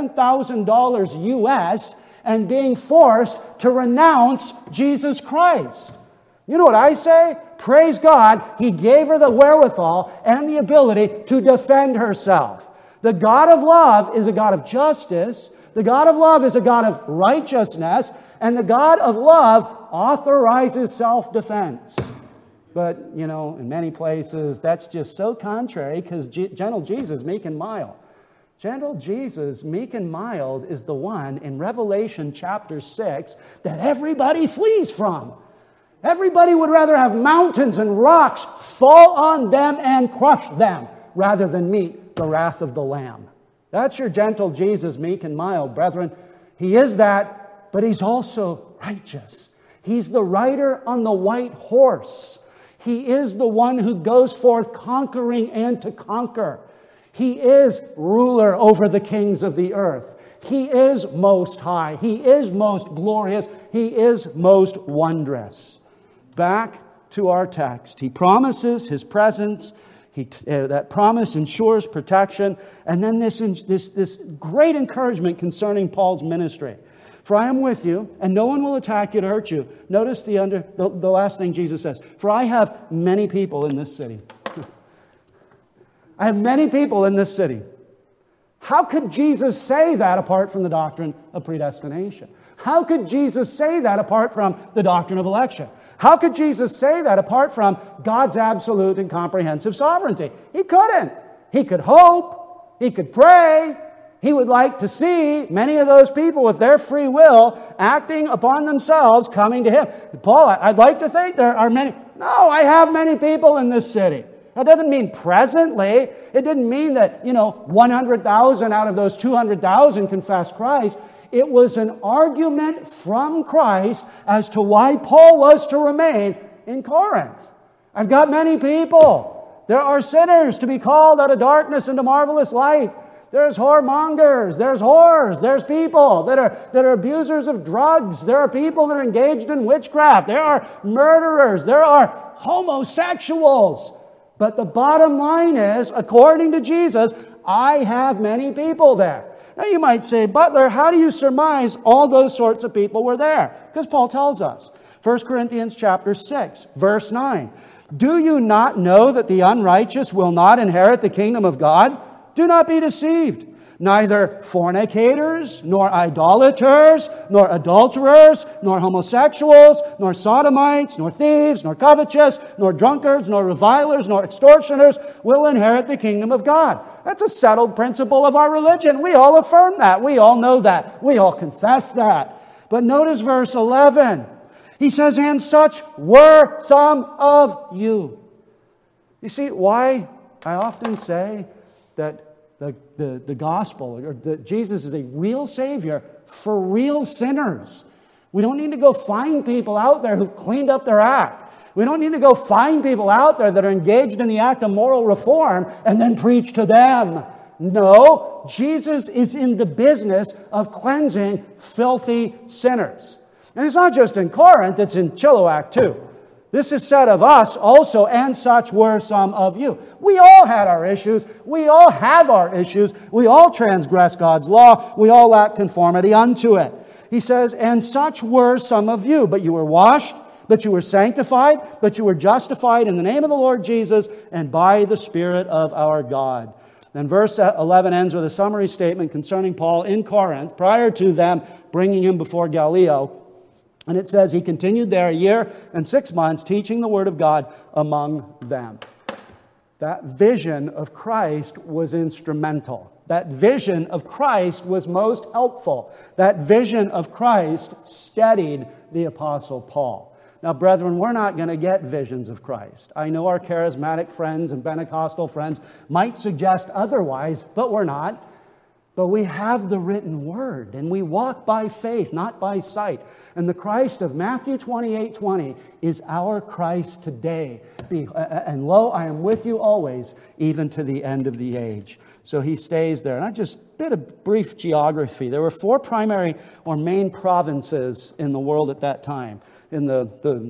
$11,000 US and being forced to renounce Jesus Christ. You know what I say? Praise God, He gave her the wherewithal and the ability to defend herself. The God of love is a God of justice. The God of love is a God of righteousness. And the God of love authorizes self-defense. But, in many places, that's just so contrary because gentle Jesus, meek and mild. Gentle Jesus, meek and mild, is the one in Revelation chapter 6 that everybody flees from. Everybody would rather have mountains and rocks fall on them and crush them rather than meet the wrath of the Lamb. That's your gentle Jesus, meek and mild, brethren. He is that, but He's also righteous. He's the rider on the white horse. He is the one who goes forth conquering and to conquer. He is ruler over the kings of the earth. He is most high. He is most glorious. He is most wondrous. Back to our text. He promises His presence. That promise ensures protection. And then this great encouragement concerning Paul's ministry. For I am with you, and no one will attack you to hurt you. Notice the last thing Jesus says. For I have many people in this city. I have many people in this city. How could Jesus say that apart from the doctrine of predestination? How could Jesus say that apart from the doctrine of election? How could Jesus say that apart from God's absolute and comprehensive sovereignty? He couldn't. He could hope. He could pray. He would like to see many of those people with their free will acting upon themselves coming to Him. Paul, I'd like to think there are many. No, I have many people in this city. That doesn't mean presently. It didn't mean that, 100,000 out of those 200,000 confessed Christ. It was an argument from Christ as to why Paul was to remain in Corinth. I've got many people. There are sinners to be called out of darkness into marvelous light. There's whoremongers, there's whores, there's people that are abusers of drugs, there are people that are engaged in witchcraft, there are murderers, there are homosexuals. But the bottom line is, according to Jesus, I have many people there. Now you might say, Butler, how do you surmise all those sorts of people were there? Because Paul tells us. 1 Corinthians chapter 6, verse 9. Do you not know that the unrighteous will not inherit the kingdom of God? Do not be deceived. Neither fornicators, nor idolaters, nor adulterers, nor homosexuals, nor sodomites, nor thieves, nor covetous, nor drunkards, nor revilers, nor extortioners will inherit the kingdom of God. That's a settled principle of our religion. We all affirm that. We all know that. We all confess that. But notice verse 11. He says, and such were some of you. You see why I often say that the gospel, or that Jesus is a real Savior for real sinners. We don't need to go find people out there who've cleaned up their act. We don't need to go find people out there that are engaged in the act of moral reform and then preach to them. No, Jesus is in the business of cleansing filthy sinners. And it's not just in Corinth, it's in Chilliwack too. This is said of us also, and such were some of you. We all had our issues. We all have our issues. We all transgress God's law. We all lack conformity unto it. He says, and such were some of you, but you were washed, but you were sanctified, but you were justified in the name of the Lord Jesus and by the Spirit of our God. Then verse 11 ends with a summary statement concerning Paul in Corinth prior to them bringing him before Gallio. And it says, he continued there 1 year and 6 months, teaching the word of God among them. That vision of Christ was instrumental. That vision of Christ was most helpful. That vision of Christ steadied the Apostle Paul. Now, brethren, we're not going to get visions of Christ. I know our charismatic friends and Pentecostal friends might suggest otherwise, but we're not. But we have the written word, and we walk by faith, not by sight. And the Christ of Matthew 28:20 is our Christ today. And lo, I am with you always, even to the end of the age. So he stays there. And I just bit of brief geography. There were 4 primary or main provinces in the world at that time. In the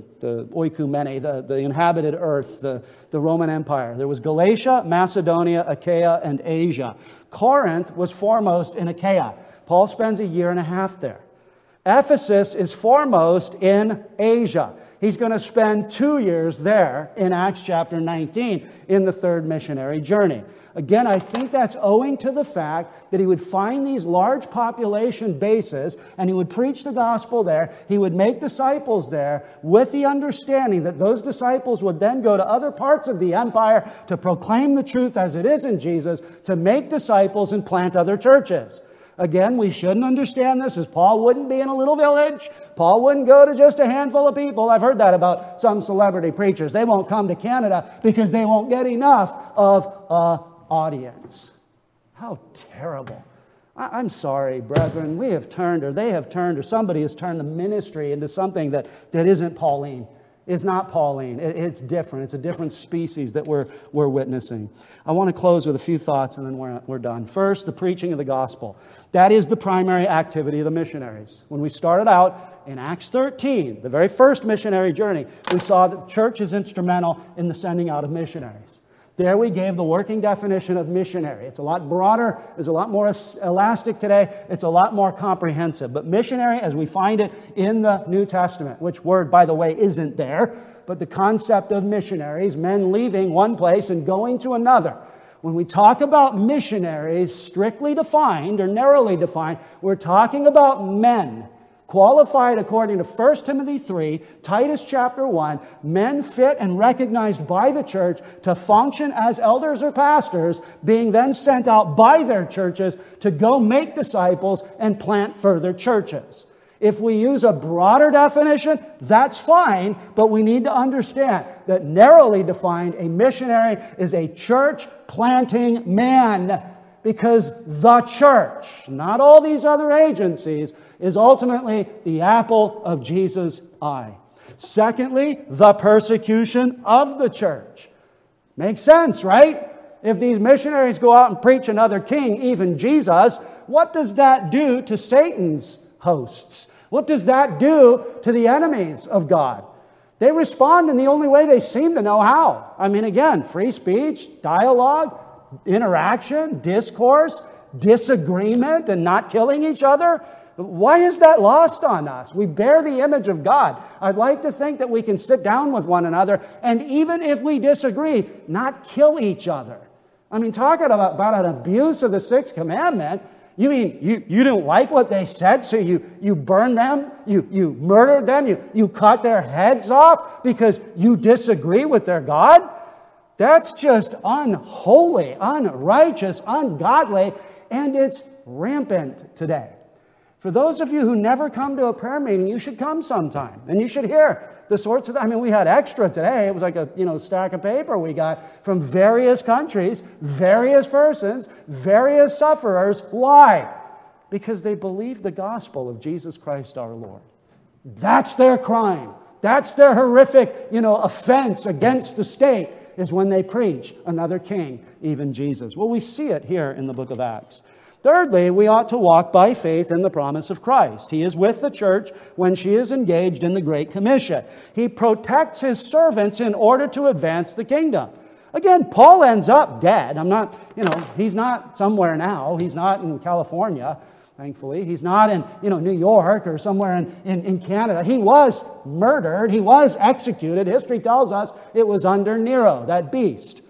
oikumene, the inhabited earth, the Roman Empire. There was Galatia, Macedonia, Achaia, and Asia. Corinth was foremost in Achaia. Paul spends 1.5 years there. Ephesus is foremost in Asia. He's going to spend 2 years there in Acts chapter 19 in the third missionary journey. Again, I think that's owing to the fact that he would find these large population bases and he would preach the gospel there. He would make disciples there with the understanding that those disciples would then go to other parts of the empire to proclaim the truth as it is in Jesus, to make disciples and plant other churches. Again, we shouldn't understand this as Paul wouldn't be in a little village. Paul wouldn't go to just a handful of people. I've heard that about some celebrity preachers. They won't come to Canada because they won't get enough of an audience. How terrible. I'm sorry, brethren. We have turned, or they have turned, or somebody has turned the ministry into something that isn't Pauline. It's not Pauline. It's different. It's a different species that we're witnessing. I want to close with a few thoughts and then we're done. First, the preaching of the gospel. That is the primary activity of the missionaries. When we started out in Acts 13, the very first missionary journey, we saw that the church is instrumental in the sending out of missionaries. There we gave the working definition of missionary. It's a lot broader. It's a lot more elastic today. It's a lot more comprehensive. But missionary, as we find it in the New Testament, which word, by the way, isn't there, but the concept of missionaries, men leaving one place and going to another. When we talk about missionaries, strictly defined or narrowly defined, we're talking about men qualified according to 1 Timothy 3, Titus chapter 1, men fit and recognized by the church to function as elders or pastors, being then sent out by their churches to go make disciples and plant further churches. If we use a broader definition, that's fine, but we need to understand that narrowly defined, a missionary is a church planting man. Because the church, not all these other agencies, is ultimately the apple of Jesus' eye. Secondly, the persecution of the church. Makes sense, right? If these missionaries go out and preach another king, even Jesus, what does that do to Satan's hosts? What does that do to the enemies of God? They respond in the only way they seem to know how. I mean, again, free speech, dialogue, interaction, discourse, disagreement, and not killing each other. Why is that lost on us? We bear the image of God. I'd like to think that we can sit down with one another and even if we disagree, not kill each other. I mean, talking about an abuse of the sixth commandment, you mean you didn't like what they said, so you burned them, you murdered them, you cut their heads off because you disagree with their God? That's just unholy, unrighteous, ungodly, and it's rampant today. For those of you who never come to a prayer meeting, you should come sometime, and you should hear the sorts of, we had extra today. It was like a stack of paper we got from various countries, various persons, various sufferers. Why? Because they believe the gospel of Jesus Christ our Lord. That's their crime. That's their horrific, offense against the state, is when they preach another king, even Jesus. Well, we see it here in the book of Acts. Thirdly, we ought to walk by faith in the promise of Christ. He is with the church when she is engaged in the Great Commission. He protects his servants in order to advance the kingdom. Again, Paul ends up dead. He's not somewhere now. He's not in California, thankfully. He's not in, New York or somewhere in Canada. He was murdered. He was executed. History tells us it was under Nero, that beast.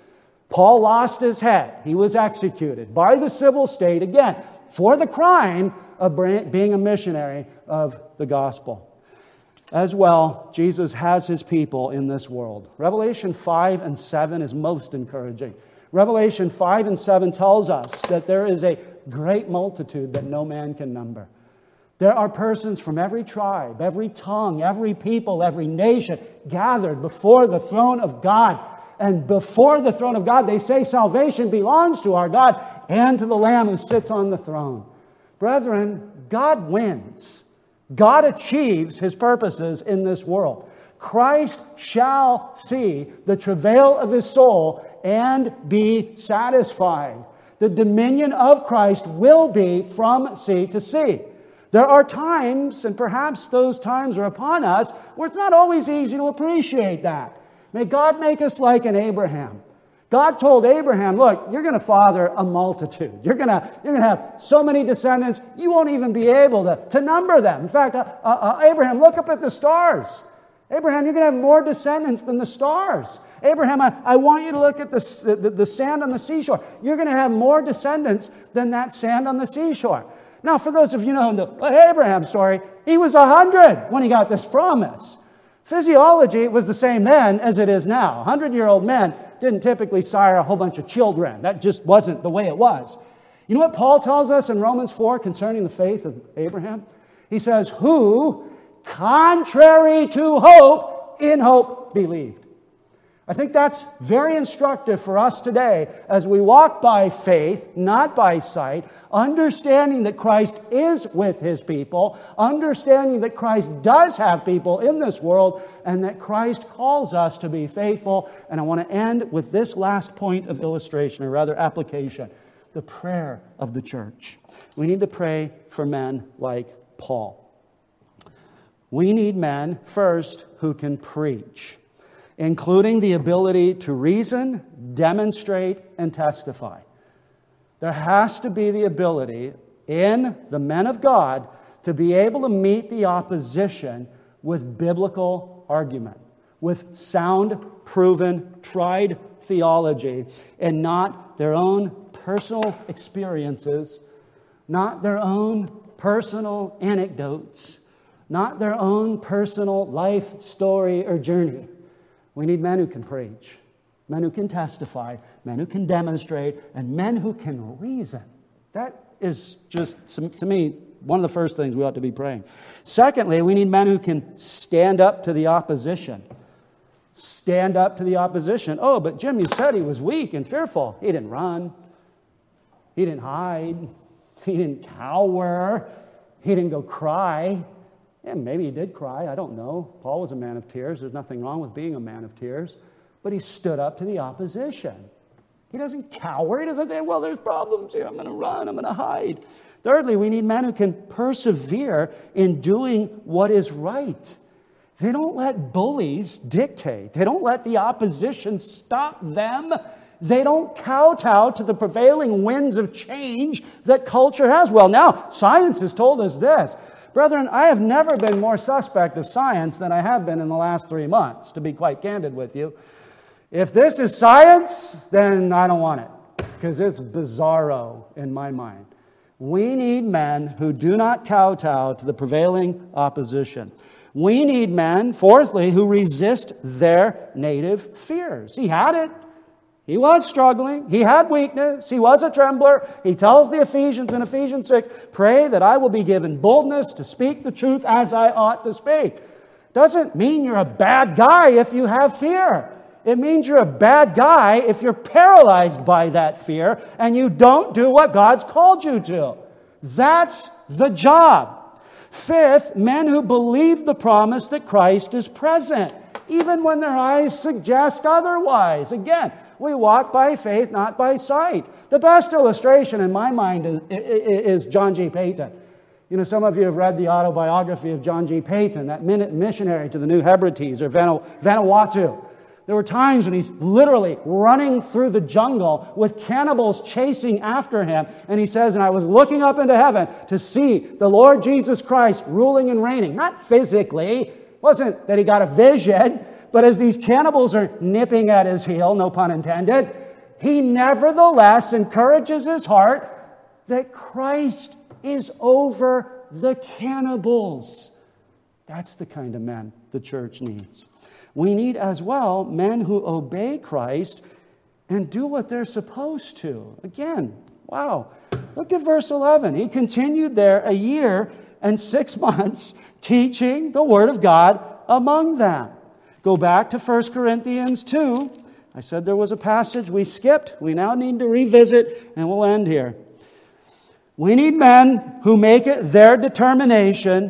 Paul lost his head. He was executed by the civil state, again, for the crime of being a missionary of the gospel. As well, Jesus has his people in this world. Revelation 5 and 7 is most encouraging. Revelation 5 and 7 tells us that there is a great multitude that no man can number. There are persons from every tribe, every tongue, every people, every nation gathered before the throne of God. And before the throne of God, they say salvation belongs to our God and to the Lamb who sits on the throne. Brethren, God wins. God achieves his purposes in this world. Christ shall see the travail of his soul and be satisfied. The dominion of Christ will be from sea to sea. There are times, and perhaps those times are upon us, where it's not always easy to appreciate that. May God make us like an Abraham. God told Abraham, look, you're going to father a multitude. You're going to have so many descendants, you won't even be able to number them. In fact, Abraham, look up at the stars. Abraham, you're going to have more descendants than the stars. Abraham, I want you to look at the sand on the seashore. You're going to have more descendants than that sand on the seashore. Now, for those of you who know the Abraham story, he was 100 when he got this promise. Physiology was the same then as it is now. 100-year-old men didn't typically sire a whole bunch of children. That just wasn't the way it was. You know what Paul tells us in Romans 4 concerning the faith of Abraham? He says, who, contrary to hope, in hope believed. I think that's very instructive for us today as we walk by faith, not by sight, understanding that Christ is with his people, understanding that Christ does have people in this world, and that Christ calls us to be faithful. And I want to end with this last point of illustration, or rather application, the prayer of the church. We need to pray for men like Paul. We need men, first, who can preach, including the ability to reason, demonstrate, and testify. There has to be the ability in the men of God to be able to meet the opposition with biblical argument, with sound, proven, tried theology, and not their own personal experiences, not their own personal anecdotes, not their own personal life story or journey. We need men who can preach, men who can testify, men who can demonstrate, and men who can reason. That is just, to me, one of the first things we ought to be praying. Secondly, we need men who can stand up to the opposition. Stand up to the opposition. Oh, but Jim, you said he was weak and fearful. He didn't run. He didn't hide. He didn't cower. He didn't go cry. Yeah, maybe he did cry. I don't know. Paul was a man of tears. There's nothing wrong with being a man of tears. But he stood up to the opposition. He doesn't cower. He doesn't say, well, there's problems here. I'm going to run. I'm going to hide. Thirdly, we need men who can persevere in doing what is right. They don't let bullies dictate. They don't let the opposition stop them. They don't kowtow to the prevailing winds of change that culture has. Well, now, science has told us this. Brethren, I have never been more suspect of science than I have been in the last 3 months, to be quite candid with you. If this is science, then I don't want it, because it's bizarro in my mind. We need men who do not kowtow to the prevailing opposition. We need men, fourthly, who resist their native fears. He had it. He was struggling. He had weakness. He was a trembler. He tells the Ephesians in Ephesians 6, pray that I will be given boldness to speak the truth as I ought to speak. Doesn't mean you're a bad guy if you have fear. It means you're a bad guy if you're paralyzed by that fear and you don't do what God's called you to. That's the job. Fifth, men who believe the promise that Christ is present, even when their eyes suggest otherwise. Again, we walk by faith, not by sight. The best illustration in my mind is John G. Paton. You know, some of you have read the autobiography of John G. Paton, that missionary to the New Hebrides or Vanuatu. There were times when he's literally running through the jungle with cannibals chasing after him. And he says, and I was looking up into heaven to see the Lord Jesus Christ ruling and reigning. Not physically. It wasn't that he got a vision. But as these cannibals are nipping at his heel, no pun intended, he nevertheless encourages his heart that Christ is over the cannibals. That's the kind of men the church needs. We need as well men who obey Christ and do what they're supposed to. Again, wow. Look at verse 11. He continued there a year and 6 months teaching the Word of God among them. Go back to 1 Corinthians 2. I said there was a passage we skipped. We now need to revisit, and we'll end here. We need men who make it their determination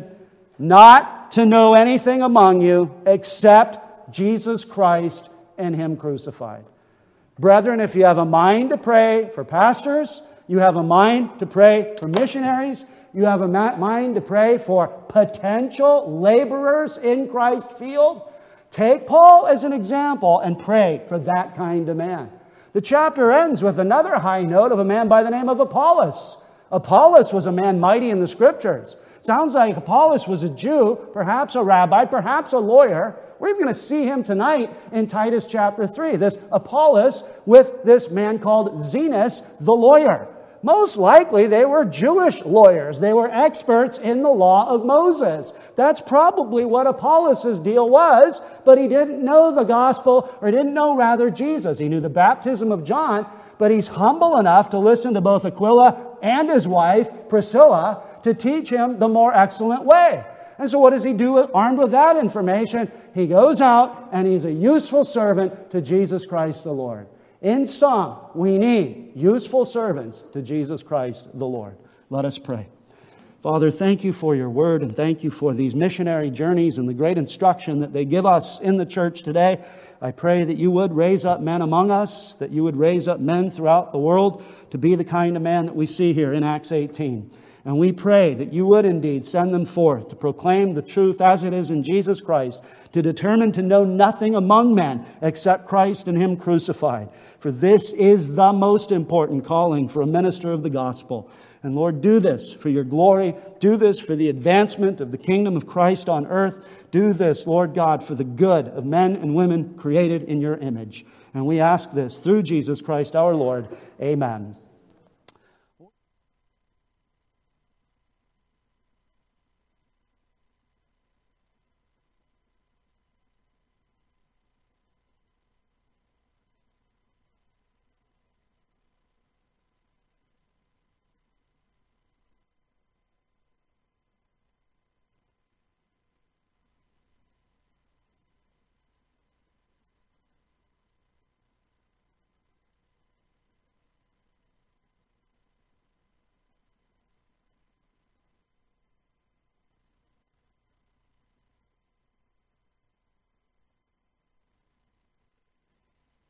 not to know anything among you except Jesus Christ and Him crucified. Brethren, if you have a mind to pray for pastors, you have a mind to pray for missionaries, you have a mind to pray for potential laborers in Christ's field, take Paul as an example and pray for that kind of man. The chapter ends with another high note of a man by the name of Apollos. Apollos was a man mighty in the Scriptures. Sounds like Apollos was a Jew, perhaps a rabbi, perhaps a lawyer. We're even going to see him tonight in Titus chapter 3. This Apollos with this man called Zenas, the lawyer. Most likely they were Jewish lawyers. They were experts in the law of Moses. That's probably what Apollos' deal was, but he didn't know the gospel, or didn't know rather Jesus. He knew the baptism of John, but he's humble enough to listen to both Aquila and his wife, Priscilla, to teach him the more excellent way. And so what does he do armed with that information? He goes out and he's a useful servant to Jesus Christ the Lord. In sum, we need useful servants to Jesus Christ the Lord. Let us pray. Father, thank you for your word, and thank you for these missionary journeys and the great instruction that they give us in the church today. I pray that you would raise up men among us, that you would raise up men throughout the world to be the kind of man that we see here in Acts 18. And we pray that you would indeed send them forth to proclaim the truth as it is in Jesus Christ, to determine to know nothing among men except Christ and Him crucified. For this is the most important calling for a minister of the gospel. And Lord, do this for your glory. Do this for the advancement of the kingdom of Christ on earth. Do this, Lord God, for the good of men and women created in your image. And we ask this through Jesus Christ our Lord. Amen.